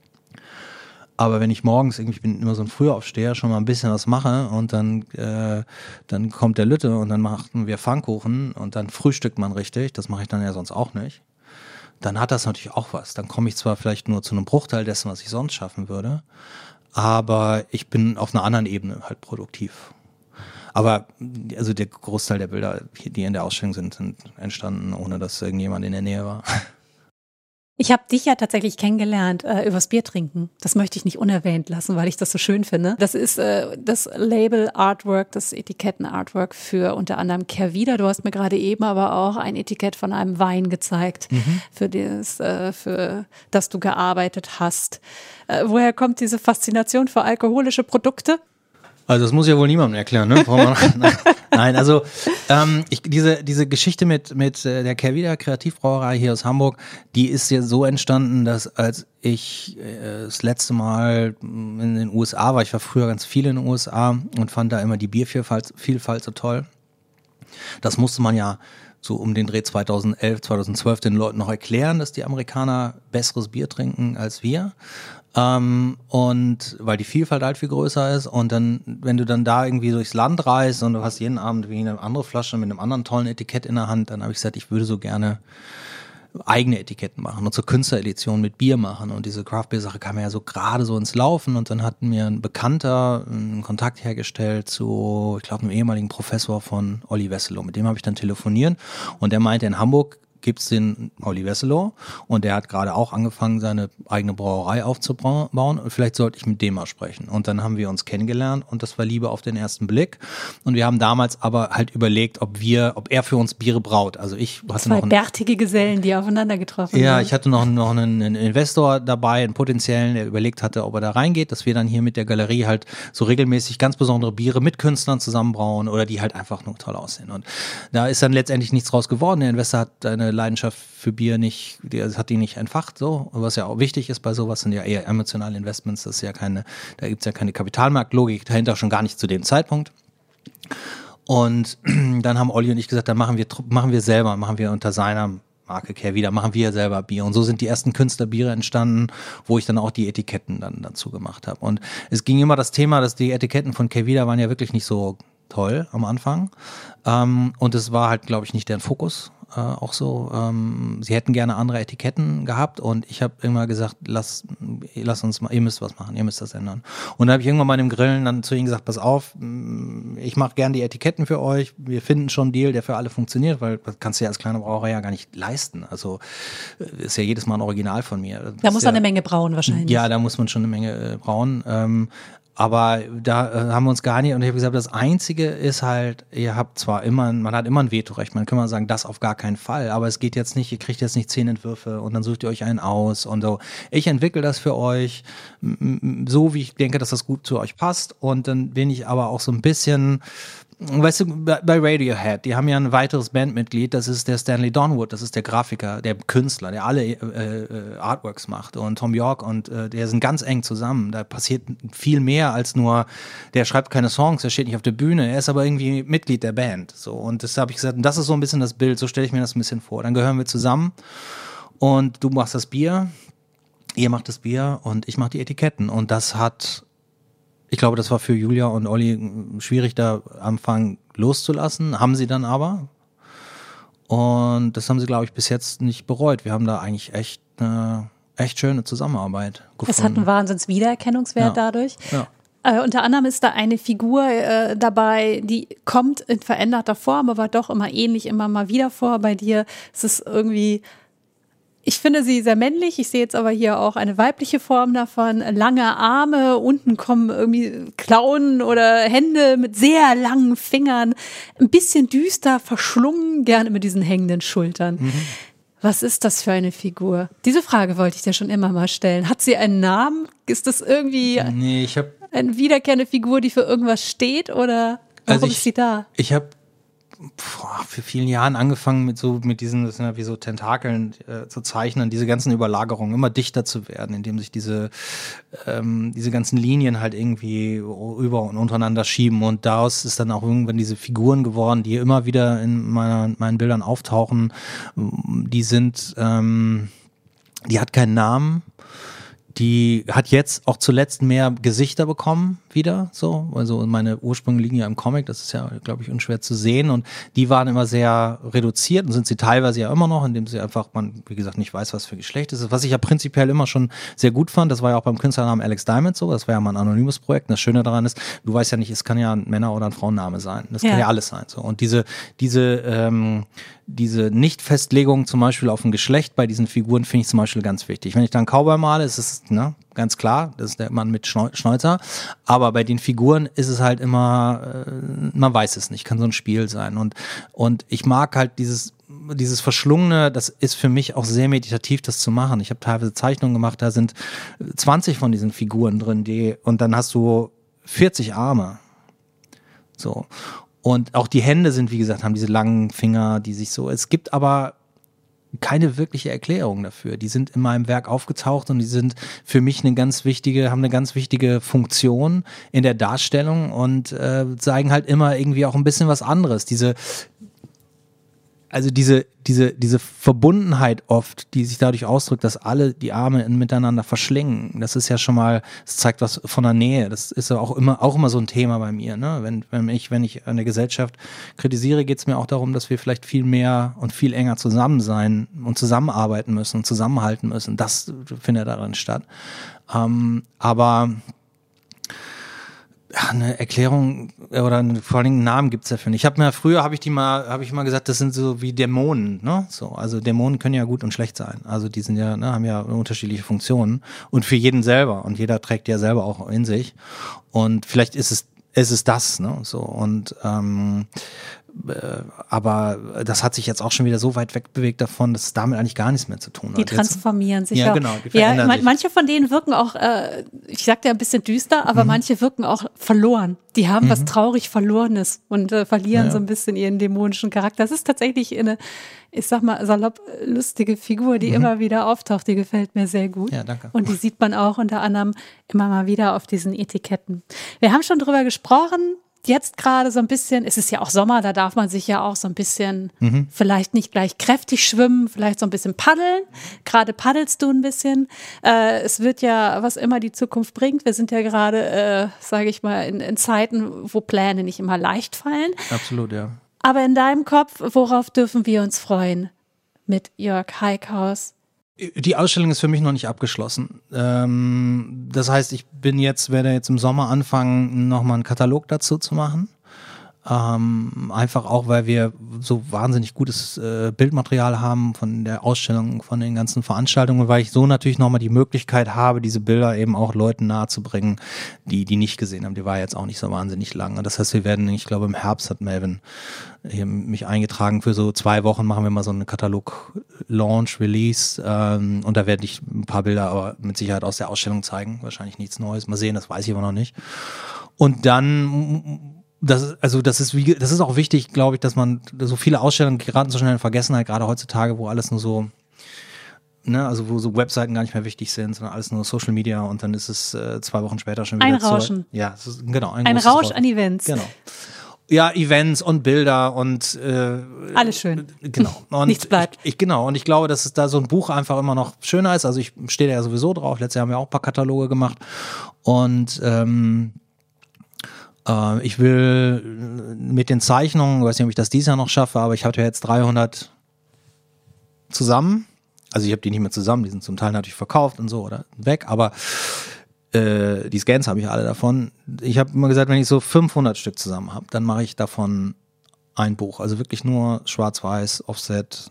Aber wenn ich morgens ich bin immer so ein Frühaufsteher, schon mal ein bisschen was mache und dann kommt der Lütte und dann machen wir Pfannkuchen und dann frühstückt man richtig, das mache ich dann ja sonst auch nicht, dann hat das natürlich auch was. Dann komme ich zwar vielleicht nur zu einem Bruchteil dessen, was ich sonst schaffen würde, aber ich bin auf einer anderen Ebene halt produktiv. Aber also der Großteil der Bilder, die in der Ausstellung sind entstanden, ohne dass irgendjemand in der Nähe war. Ich habe dich ja tatsächlich kennengelernt übers Bier trinken. Das möchte ich nicht unerwähnt lassen, weil ich das so schön finde. Das ist das Label-Artwork, das Etiketten-Artwork für unter anderem Kehrwieder. Du hast mir gerade eben aber auch ein Etikett von einem Wein gezeigt, für das du gearbeitet hast. Woher kommt diese Faszination für alkoholische Produkte? Also das muss ja wohl niemandem erklären, ne? Nein, also diese Geschichte mit der Kehrwieder Kreativbrauerei hier aus Hamburg, die ist ja so entstanden, dass als ich das letzte Mal in den USA war, ich war früher ganz viel in den USA und fand da immer die Biervielfalt so toll. Das musste man ja so um den Dreh 2011, 2012 den Leuten noch erklären, dass die Amerikaner besseres Bier trinken als wir. Und weil die Vielfalt halt viel größer ist und dann, wenn du dann da irgendwie durchs Land reist und du hast jeden Abend wie eine andere Flasche mit einem anderen tollen Etikett in der Hand, dann habe ich gesagt, ich würde so gerne eigene Etiketten machen und so Künstlereditionen mit Bier machen und diese Craft-Bier-Sache kam ja so gerade so ins Laufen und dann hat mir ein Bekannter einen Kontakt hergestellt zu, ich glaube, einem ehemaligen Professor von Olli Wesselow, mit dem habe ich dann telefoniert und der meinte, in Hamburg gibt's den Olli Wesselow und der hat gerade auch angefangen, seine eigene Brauerei aufzubauen und vielleicht sollte ich mit dem mal sprechen. Und dann haben wir uns kennengelernt und das war Liebe auf den ersten Blick. Und wir haben damals aber halt überlegt, ob er für uns Biere braut. Also ich hatte Zwei bärtige Gesellen, die aufeinander getroffen Ja, sind. ich hatte noch einen Investor dabei, einen potenziellen, der überlegt hatte, ob er da reingeht, dass wir dann hier mit der Galerie halt so regelmäßig ganz besondere Biere mit Künstlern zusammenbrauen oder die halt einfach nur toll aussehen. Und da ist dann letztendlich nichts draus geworden. Der Investor hat eine Leidenschaft für Bier hat die nicht entfacht, so, was ja auch wichtig ist bei sowas, sind ja eher emotionale Investments, da gibt's ja keine Kapitalmarktlogik dahinter, schon gar nicht zu dem Zeitpunkt. Und dann haben Olli und ich gesagt, dann machen wir unter seiner Marke Kehrwieder, machen wir selber Bier. Und so sind die ersten Künstlerbiere entstanden, wo ich dann auch die Etiketten dann dazu gemacht habe. Und es ging immer das Thema, dass die Etiketten von Kehrwieder waren ja wirklich nicht so toll am Anfang. Und es war halt, glaube ich, nicht deren Fokus. Auch so, sie hätten gerne andere Etiketten gehabt und ich habe immer gesagt, lass uns mal, ihr müsst was machen, ihr müsst das ändern. Und da habe ich irgendwann bei dem Grillen dann zu ihnen gesagt, pass auf, ich mache gerne die Etiketten für euch, wir finden schon einen Deal, der für alle funktioniert, weil das kannst du ja als kleine Brauerei ja gar nicht leisten. Also ist ja jedes Mal ein Original von mir. Da muss man eine Menge brauen wahrscheinlich. Ja, da muss man schon eine Menge brauen. Aber da haben wir uns gar nicht, und ich habe gesagt, das Einzige ist halt, man hat immer ein Vetorecht, man kann mal sagen, das auf gar keinen Fall, aber es geht jetzt nicht, ihr kriegt jetzt nicht 10 Entwürfe und dann sucht ihr euch einen aus und so. Ich entwickle das für euch, so wie ich denke, dass das gut zu euch passt und dann bin ich aber auch so ein bisschen, weißt du, bei Radiohead, die haben ja ein weiteres Bandmitglied, das ist der Stanley Donwood, das ist der Grafiker, der Künstler, der alle Artworks macht und Tom York und der sind ganz eng zusammen, da passiert viel mehr als nur, der schreibt keine Songs, der steht nicht auf der Bühne, er ist aber irgendwie Mitglied der Band, so, und das habe ich gesagt, und das ist so ein bisschen das Bild, so stelle ich mir das ein bisschen vor, dann gehören wir zusammen und du machst das Bier, ihr macht das Bier und ich mache die Etiketten und ich glaube, das war für Julia und Olli schwierig, da anfangen loszulassen. Haben sie dann aber. Und das haben sie, glaube ich, bis jetzt nicht bereut. Wir haben da eigentlich echt eine schöne Zusammenarbeit gefunden. Es hat einen Wahnsinns-Wiedererkennungswert dadurch. Ja. Unter anderem ist da eine Figur dabei, die kommt in veränderter Form, aber doch immer ähnlich, immer mal wieder vor bei dir. Es ist irgendwie... Ich finde sie sehr männlich. Ich sehe jetzt aber hier auch eine weibliche Form davon. Lange Arme, unten kommen irgendwie Klauen oder Hände mit sehr langen Fingern. Ein bisschen düster, verschlungen, gerne mit diesen hängenden Schultern. Mhm. Was ist das für eine Figur? Diese Frage wollte ich dir schon immer mal stellen. Hat sie einen Namen? Ist das irgendwie eine wiederkehrende Figur, die für irgendwas steht? Oder warum ist sie da? Ich habe vor vielen Jahren angefangen mit diesen, das sind ja wie so Tentakeln zu zeichnen, diese ganzen Überlagerungen immer dichter zu werden, indem sich diese ganzen Linien halt irgendwie über und untereinander schieben und daraus ist dann auch irgendwann diese Figuren geworden, die immer wieder in meinen Bildern auftauchen, die hat keinen Namen. Die hat jetzt auch zuletzt mehr Gesichter bekommen wieder, so. Also meine Ursprünge liegen ja im Comic, das ist ja, glaube ich, unschwer zu sehen und die waren immer sehr reduziert und sind sie teilweise ja immer noch, indem sie einfach, man, wie gesagt, nicht weiß, was für Geschlecht es ist. Was ich ja prinzipiell immer schon sehr gut fand, das war ja auch beim Künstlernamen Alex Diamond so, das war ja mal ein anonymes Projekt. Und das Schöne daran ist, du weißt ja nicht, es kann ja ein Männer- oder ein Frauenname sein. Das kann ja alles sein, so. Und diese Nicht-Festlegung zum Beispiel auf ein Geschlecht bei diesen Figuren finde ich zum Beispiel ganz wichtig. Wenn ich dann Cowboy male, ist es ganz klar, das ist der Mann mit Schnäuzer, aber bei den Figuren ist es halt immer, man weiß es nicht, kann so ein Spiel sein und ich mag halt dieses Verschlungene, das ist für mich auch sehr meditativ, das zu machen. Ich habe teilweise Zeichnungen gemacht, da sind 20 von diesen Figuren drin, und dann hast du 40 Arme, so. Und auch die Hände sind, wie gesagt, haben diese langen Finger, die sich so, es gibt aber keine wirkliche Erklärung dafür. Die sind in meinem Werk aufgetaucht und die sind für mich haben eine ganz wichtige Funktion in der Darstellung und zeigen halt immer irgendwie auch ein bisschen was anderes. also diese Verbundenheit oft, die sich dadurch ausdrückt, dass alle die Arme miteinander verschlingen, das ist ja schon mal, das zeigt was von der Nähe. Das ist ja auch immer so ein Thema bei mir. Ne? Wenn ich eine Gesellschaft kritisiere, geht es mir auch darum, dass wir vielleicht viel mehr und viel enger zusammen sein und zusammenarbeiten müssen und zusammenhalten müssen. Das findet darin statt. Aber eine Erklärung oder vor allen Dingen einen Namen gibt's dafür nicht. Früher habe ich mal gesagt, das sind so wie Dämonen, ne? So, also Dämonen können ja gut und schlecht sein. Also die sind ja, ne, haben ja unterschiedliche Funktionen und für jeden selber und jeder trägt ja selber auch in sich und vielleicht ist es das, ne? So und aber das hat sich jetzt auch schon wieder so weit wegbewegt davon, dass es damit eigentlich gar nichts mehr zu tun hat. Die transformieren sich ja. Ja, genau. Die verändern sich. Manche von denen wirken auch, ich sagte ja ein bisschen düster, aber manche wirken auch verloren. Die haben was traurig Verlorenes und verlieren so ein bisschen ihren dämonischen Charakter. Das ist tatsächlich eine, ich sag mal, salopp lustige Figur, die immer wieder auftaucht. Die gefällt mir sehr gut. Ja, danke. Und die sieht man auch unter anderem immer mal wieder auf diesen Etiketten. Wir haben schon drüber gesprochen. Jetzt gerade so ein bisschen, es ist ja auch Sommer, da darf man sich ja auch so ein bisschen vielleicht nicht gleich kräftig schwimmen, vielleicht so ein bisschen paddeln. Gerade paddelst du ein bisschen. Es wird ja, was immer die Zukunft bringt, wir sind ja gerade, sage ich mal, in Zeiten, wo Pläne nicht immer leicht fallen. Absolut, ja. Aber in deinem Kopf, worauf dürfen wir uns freuen mit Jörg Heikhaus? Die Ausstellung ist für mich noch nicht abgeschlossen. Das heißt, werde jetzt im Sommer anfangen, nochmal einen Katalog dazu zu machen. Einfach auch, weil wir so wahnsinnig gutes Bildmaterial haben von der Ausstellung, von den ganzen Veranstaltungen, weil ich so natürlich nochmal die Möglichkeit habe, diese Bilder eben auch Leuten nahezubringen, die nicht gesehen haben. Die war jetzt auch nicht so wahnsinnig lang. Das heißt, ich glaube im Herbst hat Melvin hier mich eingetragen, für so 2 Wochen machen wir mal so eine Katalog-Launch, Release und da werde ich ein paar Bilder aber mit Sicherheit aus der Ausstellung zeigen. Wahrscheinlich nichts Neues. Mal sehen, das weiß ich aber noch nicht. Und dann das ist auch wichtig, glaube ich, dass man so viele Ausstellungen geraten so schnell in Vergessenheit, gerade heutzutage, wo alles nur so, ne, also wo so Webseiten gar nicht mehr wichtig sind, sondern alles nur Social Media und dann ist es 2 Wochen später schon wieder ein Rauschen. Ja, es ist, genau. Ein Rausch an Events. Genau. Ja, Events und Bilder und alles schön. Genau. Und nichts bleibt. Und ich glaube, dass es da so ein Buch einfach immer noch schöner ist. Also ich stehe da ja sowieso drauf. Letztes Jahr haben wir auch ein paar Kataloge gemacht und ich will mit den Zeichnungen, weiß nicht, ob ich das dieses Jahr noch schaffe, aber ich hatte ja jetzt 300 zusammen. Also ich habe die nicht mehr zusammen, die sind zum Teil natürlich verkauft und so oder weg, aber die Scans habe ich alle davon. Ich habe immer gesagt, wenn ich so 500 Stück zusammen habe, dann mache ich davon ein Buch. Also wirklich nur schwarz-weiß, Offset,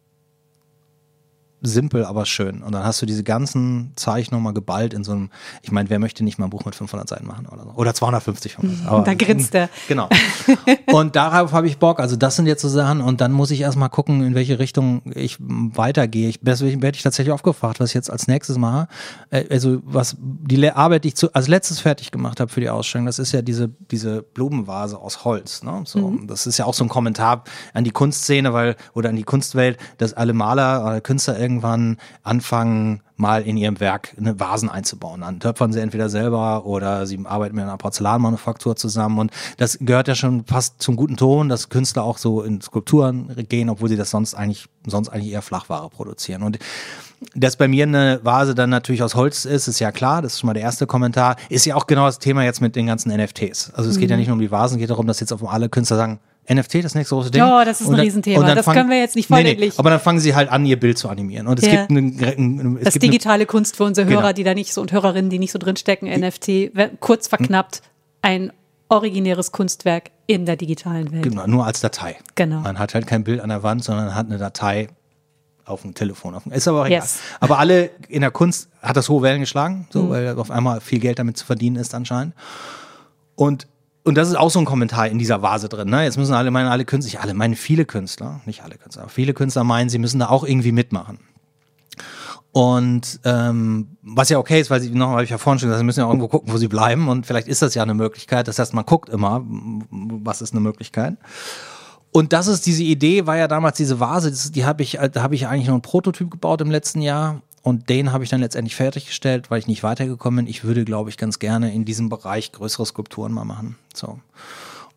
simpel, aber schön. Und dann hast du diese ganzen Zeichnungen mal geballt in so einem, ich meine, wer möchte nicht mal ein Buch mit 500 Seiten machen oder so? Oder 250 von uns. Aber, da grinst er. Genau. Und darauf habe ich Bock. Also das sind jetzt so Sachen und dann muss ich erstmal gucken, in welche Richtung ich weitergehe. Deswegen werde ich tatsächlich aufgefragt, was ich jetzt als nächstes mache. Also was die Arbeit, die ich als letztes fertig gemacht habe für die Ausstellung, das ist ja diese Blumenvase aus Holz. Ne? So, das ist ja auch so ein Kommentar an die Kunstszene, oder an die Kunstwelt, dass alle Maler oder Künstler irgendwann anfangen, mal in ihrem Werk eine Vasen einzubauen. Dann töpfern sie entweder selber oder sie arbeiten mit einer Porzellanmanufaktur zusammen und das gehört ja schon fast zum guten Ton, dass Künstler auch so in Skulpturen gehen, obwohl sie das sonst eigentlich eher Flachware produzieren. Und dass bei mir eine Vase dann natürlich aus Holz ist ja klar, das ist schon mal der erste Kommentar. Ist ja auch genau das Thema jetzt mit den ganzen NFTs. Also es geht ja nicht nur um die Vasen, es geht darum, dass jetzt auf alle Künstler sagen, NFT, das nächste große Ding. Ja, das ist ein Riesenthema. Das können wir jetzt nicht vollständig. Nee, aber dann fangen sie halt an, ihr Bild zu animieren. Und es gibt das digitale Kunst für unsere Hörer, die da nicht so und Hörerinnen, die nicht so drinstecken, NFT, kurz verknappt, ein originäres Kunstwerk in der digitalen Welt. Genau, nur als Datei. Genau. Man hat halt kein Bild an der Wand, sondern hat eine Datei auf dem Telefon. Ist aber auch egal. Aber alle in der Kunst hat das hohe Wellen geschlagen, so, weil auf einmal viel Geld damit zu verdienen ist anscheinend. Und das ist auch so ein Kommentar in dieser Vase drin. Ne? Jetzt müssen viele Künstler, nicht alle Künstler, aber viele Künstler meinen, sie müssen da auch irgendwie mitmachen. Und was ja okay ist, weil habe ich ja vorhin schon gesagt, sie müssen ja irgendwo gucken, wo sie bleiben. Und vielleicht ist das ja eine Möglichkeit. Das heißt, man guckt immer, was ist eine Möglichkeit. Und das ist diese Idee, war ja damals diese Vase, da habe ich eigentlich noch einen Prototyp gebaut im letzten Jahr. Und den habe ich dann letztendlich fertiggestellt, weil ich nicht weitergekommen bin. Ich würde, glaube ich, ganz gerne in diesem Bereich größere Skulpturen mal machen. So.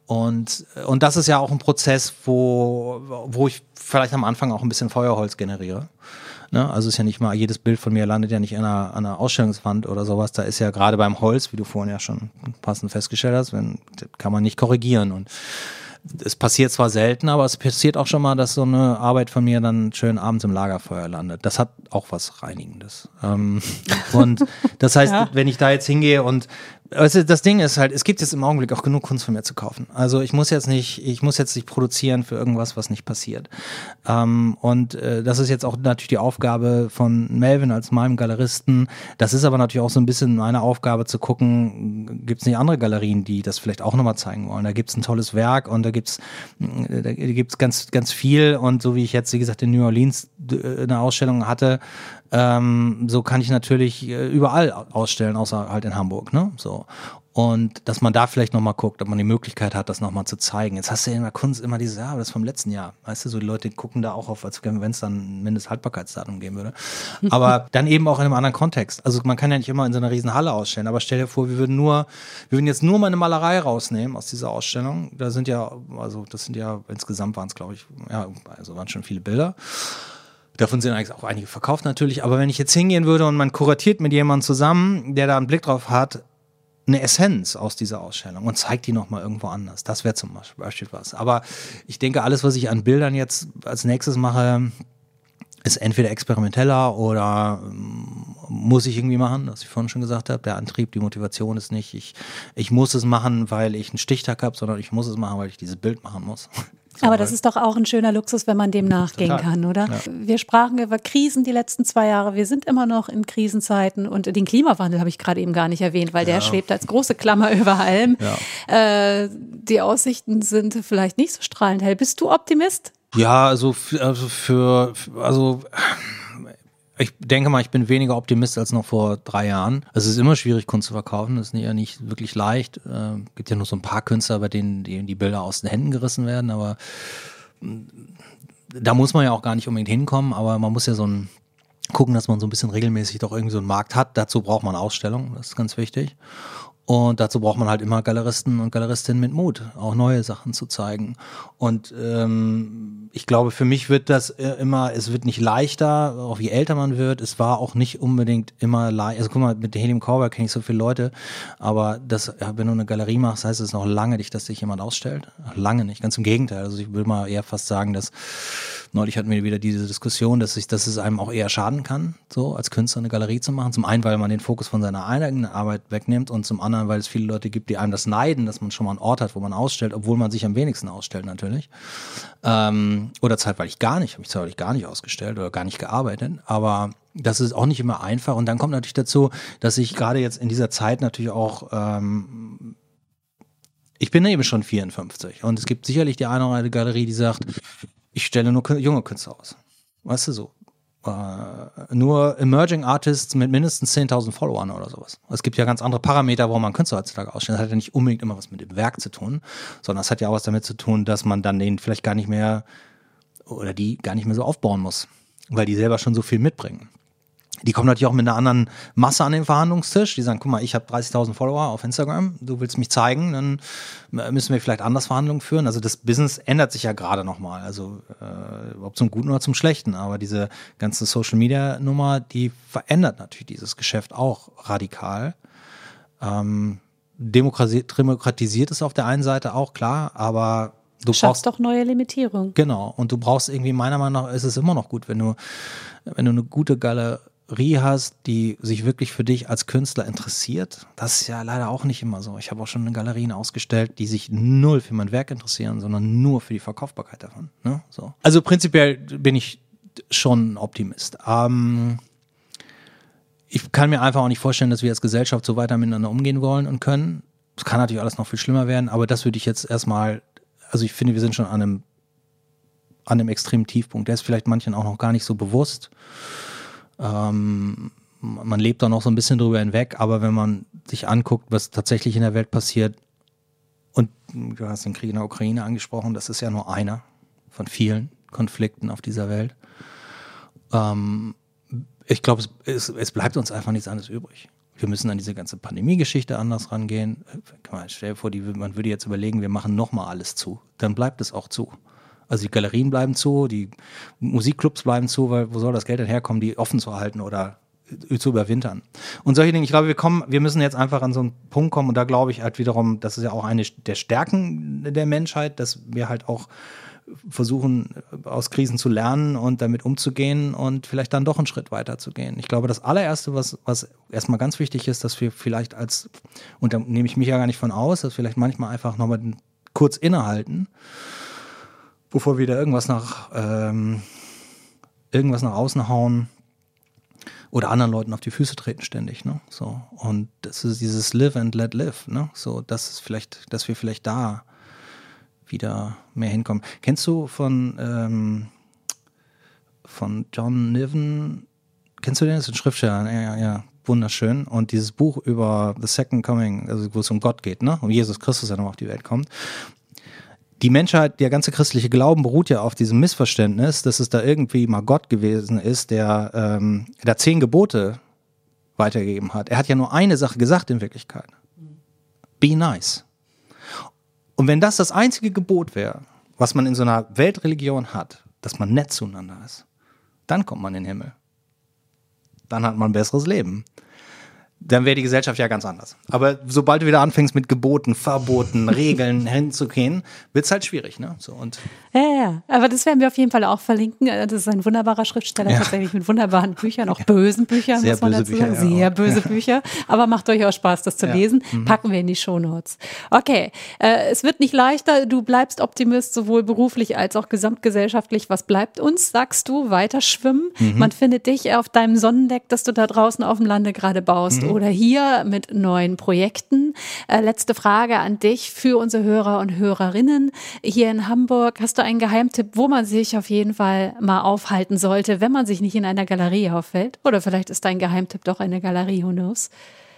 Und das ist ja auch ein Prozess, wo ich vielleicht am Anfang auch ein bisschen Feuerholz generiere. Ne? Also ist ja nicht mal, jedes Bild von mir landet ja nicht an einer Ausstellungswand oder sowas. Da ist ja gerade beim Holz, wie du vorhin ja schon passend festgestellt hast, kann man nicht korrigieren. Und es passiert zwar selten, aber es passiert auch schon mal, dass so eine Arbeit von mir dann schön abends im Lagerfeuer landet. Das hat auch was Reinigendes. Und das heißt, wenn ich da jetzt hingehe und das Ding ist halt, es gibt jetzt im Augenblick auch genug Kunst von mir zu kaufen. Also ich muss jetzt nicht produzieren für irgendwas, was nicht passiert. Das ist jetzt auch natürlich die Aufgabe von Melvin als meinem Galeristen. Das ist aber natürlich auch so ein bisschen meine Aufgabe zu gucken, gibt es nicht andere Galerien, die das vielleicht auch nochmal zeigen wollen. Da gibt es ein tolles Werk und da gibt's ganz, ganz viel. Und so wie ich jetzt, wie gesagt, in New Orleans eine Ausstellung hatte, so kann ich natürlich überall ausstellen, außer halt in Hamburg, ne? So. Und dass man da vielleicht nochmal guckt, ob man die Möglichkeit hat, das nochmal zu zeigen. Jetzt hast du ja in der Kunst immer dieses, aber das ist vom letzten Jahr. Weißt du, so die Leute gucken da auch auf, als wenn es dann ein Mindesthaltbarkeitsdatum geben würde. Aber dann eben auch in einem anderen Kontext. Also man kann ja nicht immer in so einer riesen Halle ausstellen, aber stell dir vor, wir würden jetzt nur mal eine Malerei rausnehmen aus dieser Ausstellung. Das sind ja insgesamt waren es, glaube ich, waren schon viele Bilder. Davon sind eigentlich auch einige verkauft natürlich, aber wenn ich jetzt hingehen würde und man kuratiert mit jemandem zusammen, der da einen Blick drauf hat, eine Essenz aus dieser Ausstellung und zeigt die nochmal irgendwo anders. Das wäre zum Beispiel was. Aber ich denke, alles, was ich an Bildern jetzt als nächstes mache, ist entweder experimenteller oder muss ich irgendwie machen, was ich vorhin schon gesagt habe. Der Antrieb, die Motivation ist nicht, ich muss es machen, weil ich einen Stichtag habe, sondern ich muss es machen, weil ich dieses Bild machen muss. Aber das ist doch auch ein schöner Luxus, wenn man dem nachgehen kann, oder? Ja. Wir sprachen über Krisen die letzten 2 Jahre. Wir sind immer noch in Krisenzeiten und den Klimawandel habe ich gerade eben gar nicht erwähnt, weil der schwebt als große Klammer über allem. Ja. Die Aussichten sind vielleicht nicht so strahlend hell. Bist du Optimist? Ja, ich denke mal, ich bin weniger Optimist als noch vor 3 Jahren. Es ist immer schwierig, Kunst zu verkaufen. Das ist ja nicht wirklich leicht. Gibt ja nur so ein paar Künstler, bei denen die Bilder aus den Händen gerissen werden. Aber da muss man ja auch gar nicht unbedingt hinkommen. Aber man muss ja gucken, dass man so ein bisschen regelmäßig doch irgendwie so einen Markt hat. Dazu braucht man Ausstellungen. Das ist ganz wichtig. Und dazu braucht man halt immer Galeristen und Galeristinnen mit Mut, auch neue Sachen zu zeigen. Und ich glaube, für mich wird das es wird nicht leichter, auch je älter man wird. Es war auch nicht unbedingt immer leicht. Also guck mal, mit Helium Cowboy kenne ich so viele Leute, aber wenn du eine Galerie machst, heißt es noch lange nicht, dass sich jemand ausstellt. Lange nicht, ganz im Gegenteil. Also ich will mal eher fast sagen, dass neulich hatten wir wieder diese Diskussion, dass es einem auch eher schaden kann, so als Künstler eine Galerie zu machen. Zum einen, weil man den Fokus von seiner eigenen Arbeit wegnimmt und zum anderen, weil es viele Leute gibt, die einem das neiden, dass man schon mal einen Ort hat, wo man ausstellt, obwohl man sich am wenigsten ausstellt natürlich. Oder zeitweilig gar nicht, habe ich zeitweilig gar nicht ausgestellt oder gar nicht gearbeitet, aber das ist auch nicht immer einfach. Und dann kommt natürlich dazu, dass ich gerade jetzt in dieser Zeit natürlich auch ich bin eben schon 54 und es gibt sicherlich die eine oder andere Galerie, die sagt, ich stelle nur junge Künstler aus. Weißt du, so. Nur Emerging Artists mit mindestens 10.000 Followern oder sowas. Es gibt ja ganz andere Parameter, warum man Künstler heutzutage ausstellt. Das hat ja nicht unbedingt immer was mit dem Werk zu tun, sondern es hat ja auch was damit zu tun, dass man dann den vielleicht gar nicht mehr oder die gar nicht mehr so aufbauen muss, weil die selber schon so viel mitbringen. Die kommen natürlich auch mit einer anderen Masse an den Verhandlungstisch. Die sagen, guck mal, ich habe 30.000 Follower auf Instagram, du willst mich zeigen, dann müssen wir vielleicht anders Verhandlungen führen. Also das Business ändert sich ja gerade nochmal, also ob zum Guten oder zum Schlechten. Aber diese ganze Social-Media-Nummer, die verändert natürlich dieses Geschäft auch radikal. Demokratisiert es auf der einen Seite auch, klar, aber du schaffst doch neue Limitierungen. Genau, und du brauchst irgendwie, meiner Meinung nach, ist es immer noch gut, wenn du eine gute Galerie hast, die sich wirklich für dich als Künstler interessiert. Das ist ja leider auch nicht immer so. Ich habe auch schon Galerien ausgestellt, die sich null für mein Werk interessieren, sondern nur für die Verkaufbarkeit davon. Ne? So. Also prinzipiell bin ich schon ein Optimist. Ich kann mir einfach auch nicht vorstellen, dass wir als Gesellschaft so weiter miteinander umgehen wollen und können. Es kann natürlich alles noch viel schlimmer werden, aber das würde ich jetzt erstmal, also ich finde, wir sind schon an einem extremen Tiefpunkt. Der ist vielleicht manchen auch noch gar nicht so bewusst. Man lebt da noch so ein bisschen drüber hinweg, aber wenn man sich anguckt, was tatsächlich in der Welt passiert, und du hast den Krieg in der Ukraine angesprochen, das ist ja nur einer von vielen Konflikten auf dieser Welt. Ich glaube, es bleibt uns einfach nichts anderes übrig. Wir müssen an diese ganze Pandemie-Geschichte anders rangehen. Stell dir vor, man würde jetzt überlegen, wir machen nochmal alles zu. Dann bleibt es auch zu. Also die Galerien bleiben zu, die Musikclubs bleiben zu, weil wo soll das Geld denn herkommen, die offen zu halten oder zu überwintern? Und solche Dinge, ich glaube, wir müssen jetzt einfach an so einen Punkt kommen und da glaube ich halt wiederum, das ist ja auch eine der Stärken der Menschheit, dass wir halt auch versuchen, aus Krisen zu lernen und damit umzugehen und vielleicht dann doch einen Schritt weiter zu gehen. Ich glaube, das allererste, was erstmal ganz wichtig ist, dass wir vielleicht und da nehme ich mich ja gar nicht von aus, dass vielleicht manchmal einfach nochmal kurz innehalten, bevor wir da irgendwas nach außen hauen oder anderen Leuten auf die Füße treten ständig, ne? So. Und das ist dieses Live and let live, ne? So, dass wir vielleicht da wieder mehr hinkommen. Kennst du von John Niven, kennst du den? Das ist ein Schriftsteller, ja, wunderschön. Und dieses Buch über The Second Coming, also wo es um Gott geht, ne? Um Jesus Christus, der noch auf die Welt kommt. Die Menschheit, der ganze christliche Glauben beruht ja auf diesem Missverständnis, dass es da irgendwie mal Gott gewesen ist, der 10 Gebote weitergegeben hat. Er hat ja nur eine Sache gesagt in Wirklichkeit. Be nice. Und wenn das einzige Gebot wäre, was man in so einer Weltreligion hat, dass man nett zueinander ist, dann kommt man in den Himmel. Dann hat man ein besseres Leben. Dann wäre die Gesellschaft ja ganz anders. Aber sobald du wieder anfängst mit Geboten, Verboten, Regeln hinzugehen, wird es halt schwierig, ne? So, und Ja, aber das werden wir auf jeden Fall auch verlinken. Das ist ein wunderbarer Schriftsteller, tatsächlich mit wunderbaren Büchern, auch bösen Büchern, sehr muss man dazu sagen. Bücher, sehr böse Bücher, aber macht durchaus Spaß, das zu lesen. Packen wir in die Shownotes. Okay, es wird nicht leichter. Du bleibst Optimist, sowohl beruflich als auch gesamtgesellschaftlich. Was bleibt uns, sagst du? Weiter schwimmen. Man findet dich auf deinem Sonnendeck, das du da draußen auf dem Lande gerade baust. Oder hier mit neuen Projekten. Letzte Frage an dich für unsere Hörer und Hörerinnen hier in Hamburg. Hast du einen Geheimtipp, wo man sich auf jeden Fall mal aufhalten sollte, wenn man sich nicht in einer Galerie auffällt? Oder vielleicht ist dein Geheimtipp doch eine Galerie, who knows?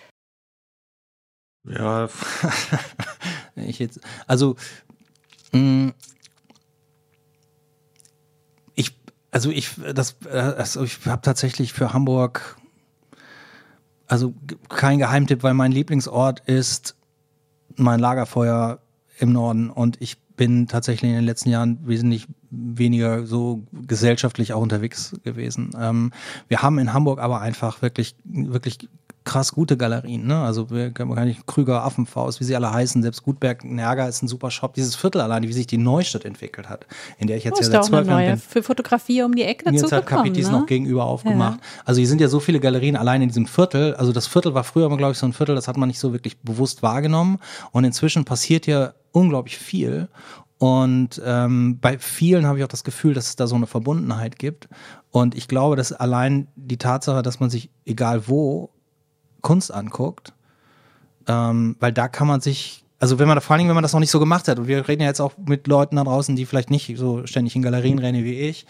ja, ich habe tatsächlich für Hamburg kein Geheimtipp, weil mein Lieblingsort ist mein Lagerfeuer im Norden und ich bin tatsächlich in den letzten Jahren wesentlich weniger so gesellschaftlich auch unterwegs gewesen. Wir haben in Hamburg aber einfach wirklich krass gute Galerien, ne? Also Krüger, Affenfaust, wie sie alle heißen, selbst Gutberg, Nerga ist ein super Shop. Dieses Viertel allein, wie sich die Neustadt entwickelt hat, in der ich jetzt ja seit 12 Jahren bin. Für Fotografie um die Ecke dazu jetzt hat Capitis noch gegenüber aufgemacht. Also hier sind ja so viele Galerien allein in diesem Viertel. Also das Viertel war früher immer, glaube ich, so ein Viertel, das hat man nicht so wirklich bewusst wahrgenommen. Und inzwischen passiert ja unglaublich viel. Und bei vielen habe ich auch das Gefühl, dass es da so eine Verbundenheit gibt. Und ich glaube, dass allein die Tatsache, dass man sich, egal wo, Kunst anguckt, weil da kann man sich, also vor allen Dingen, wenn man das noch nicht so gemacht hat, und wir reden ja jetzt auch mit Leuten da draußen, die vielleicht nicht so ständig in Galerien rennen wie ich,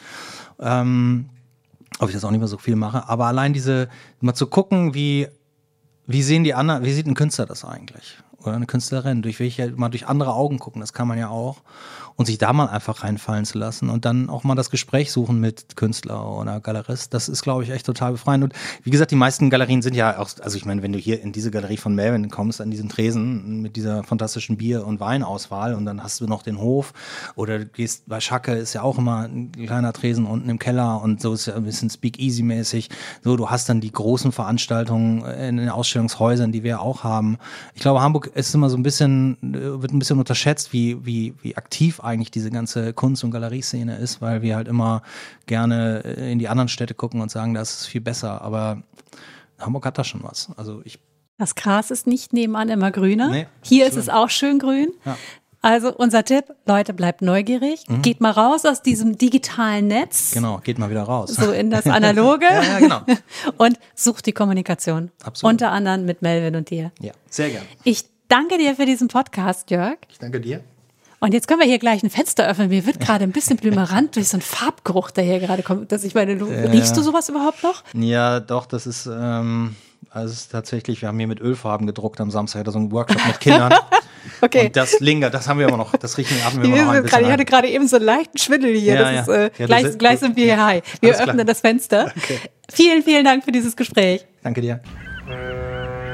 ob ich das auch nicht mehr so viel mache, aber allein mal zu gucken, wie sieht ein Künstler das eigentlich? Oder eine Künstlerin, mal durch andere Augen gucken, das kann man ja auch. Und sich da mal einfach reinfallen zu lassen und dann auch mal das Gespräch suchen mit Künstler oder Galerist, das ist, glaube ich, echt total befreiend. Und wie gesagt, die meisten Galerien sind ja auch, also ich meine, wenn du hier in diese Galerie von Melvin kommst, an diesen Tresen mit dieser fantastischen Bier- und Weinauswahl und dann hast du noch den Hof oder du gehst bei Schacke, ist ja auch immer ein kleiner Tresen unten im Keller und so ist ja ein bisschen Speak-Easy-mäßig. So, du hast dann die großen Veranstaltungen in den Ausstellungshäusern, die wir auch haben. Ich glaube, Hamburg ist immer so wird ein bisschen unterschätzt, wie aktiv eigentlich diese ganze Kunst- und Galerieszene ist, weil wir halt immer gerne in die anderen Städte gucken und sagen, das ist viel besser, aber Hamburg hat da schon was. Also das Gras ist nicht nebenan immer grüner. Nee, hier ist es auch schön grün. Ja. Also unser Tipp, Leute, bleibt neugierig, geht mal raus aus diesem digitalen Netz. Genau, geht mal wieder raus. So in das Analoge. ja, genau. Und sucht die Kommunikation. Absolut. Unter anderem mit Melvin und dir. Ja, sehr gerne. Ich danke dir für diesen Podcast, Jörg. Ich danke dir. Und jetzt können wir hier gleich ein Fenster öffnen. Mir wird gerade ein bisschen blümerant durch so einen Farbgeruch, der hier gerade kommt. Riechst du sowas überhaupt noch? Ja, doch, das ist, es ist tatsächlich, wir haben hier mit Ölfarben gedruckt am Samstag, so einen Workshop mit Kindern. Okay. Und das lingert, das haben wir immer noch, das riechen wir immer noch ein bisschen. Ich hatte gerade eben so einen leichten Schwindel hier. Ja, Gleich sind wir hier high. Wir öffnen das Fenster. Okay. Vielen, vielen Dank für dieses Gespräch. Danke dir.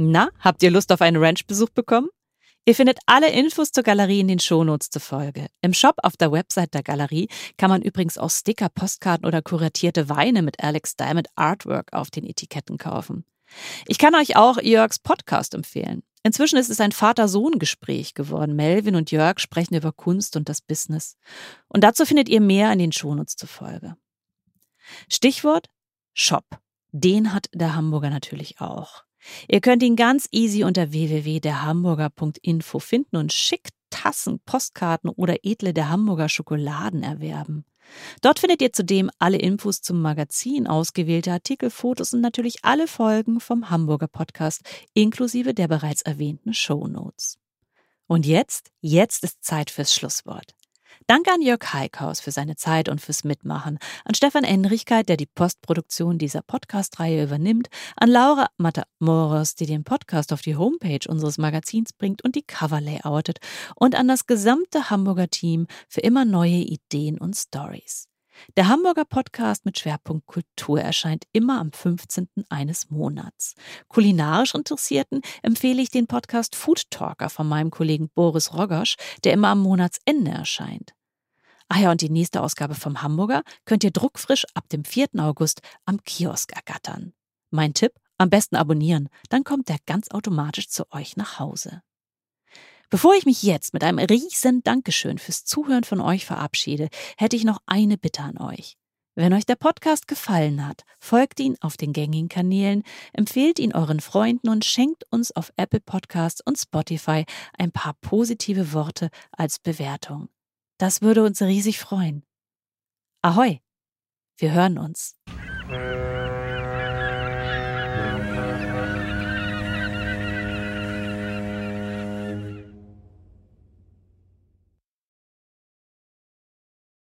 Na, habt ihr Lust auf einen Ranchbesuch bekommen? Ihr findet alle Infos zur Galerie in den Shownotes zur Folge. Im Shop auf der Website der Galerie kann man übrigens auch Sticker, Postkarten oder kuratierte Weine mit Alex Diamond Artwork auf den Etiketten kaufen. Ich kann euch auch Jörgs Podcast empfehlen. Inzwischen ist es ein Vater-Sohn-Gespräch geworden. Melvin und Jörg sprechen über Kunst und das Business. Und dazu findet ihr mehr in den Shownotes zur Folge. Stichwort Shop. Den hat der Hamburger natürlich auch. Ihr könnt ihn ganz easy unter www.derhamburger.info finden und schick Tassen, Postkarten oder edle der Hamburger Schokoladen erwerben. Dort findet ihr zudem alle Infos zum Magazin, ausgewählte Artikel, Fotos und natürlich alle Folgen vom Hamburger Podcast, inklusive der bereits erwähnten Shownotes. Und jetzt ist Zeit fürs Schlusswort. Danke an Jörg Heikhaus für seine Zeit und fürs Mitmachen, an Stefan Enrichkeit, der die Postproduktion dieser Podcast-Reihe übernimmt, an Laura Matamoros, die den Podcast auf die Homepage unseres Magazins bringt und die Cover layoutet, und an das gesamte Hamburger Team für immer neue Ideen und Stories. Der Hamburger Podcast mit Schwerpunkt Kultur erscheint immer am 15. eines Monats. Kulinarisch Interessierten empfehle ich den Podcast Food Talker von meinem Kollegen Boris Rogosch, der immer am Monatsende erscheint. Ah ja, und die nächste Ausgabe vom Hamburger könnt ihr druckfrisch ab dem 4. August am Kiosk ergattern. Mein Tipp, am besten abonnieren, dann kommt der ganz automatisch zu euch nach Hause. Bevor ich mich jetzt mit einem riesen Dankeschön fürs Zuhören von euch verabschiede, hätte ich noch eine Bitte an euch. Wenn euch der Podcast gefallen hat, folgt ihn auf den gängigen Kanälen, empfehlt ihn euren Freunden und schenkt uns auf Apple Podcasts und Spotify ein paar positive Worte als Bewertung. Das würde uns riesig freuen. Ahoi, wir hören uns.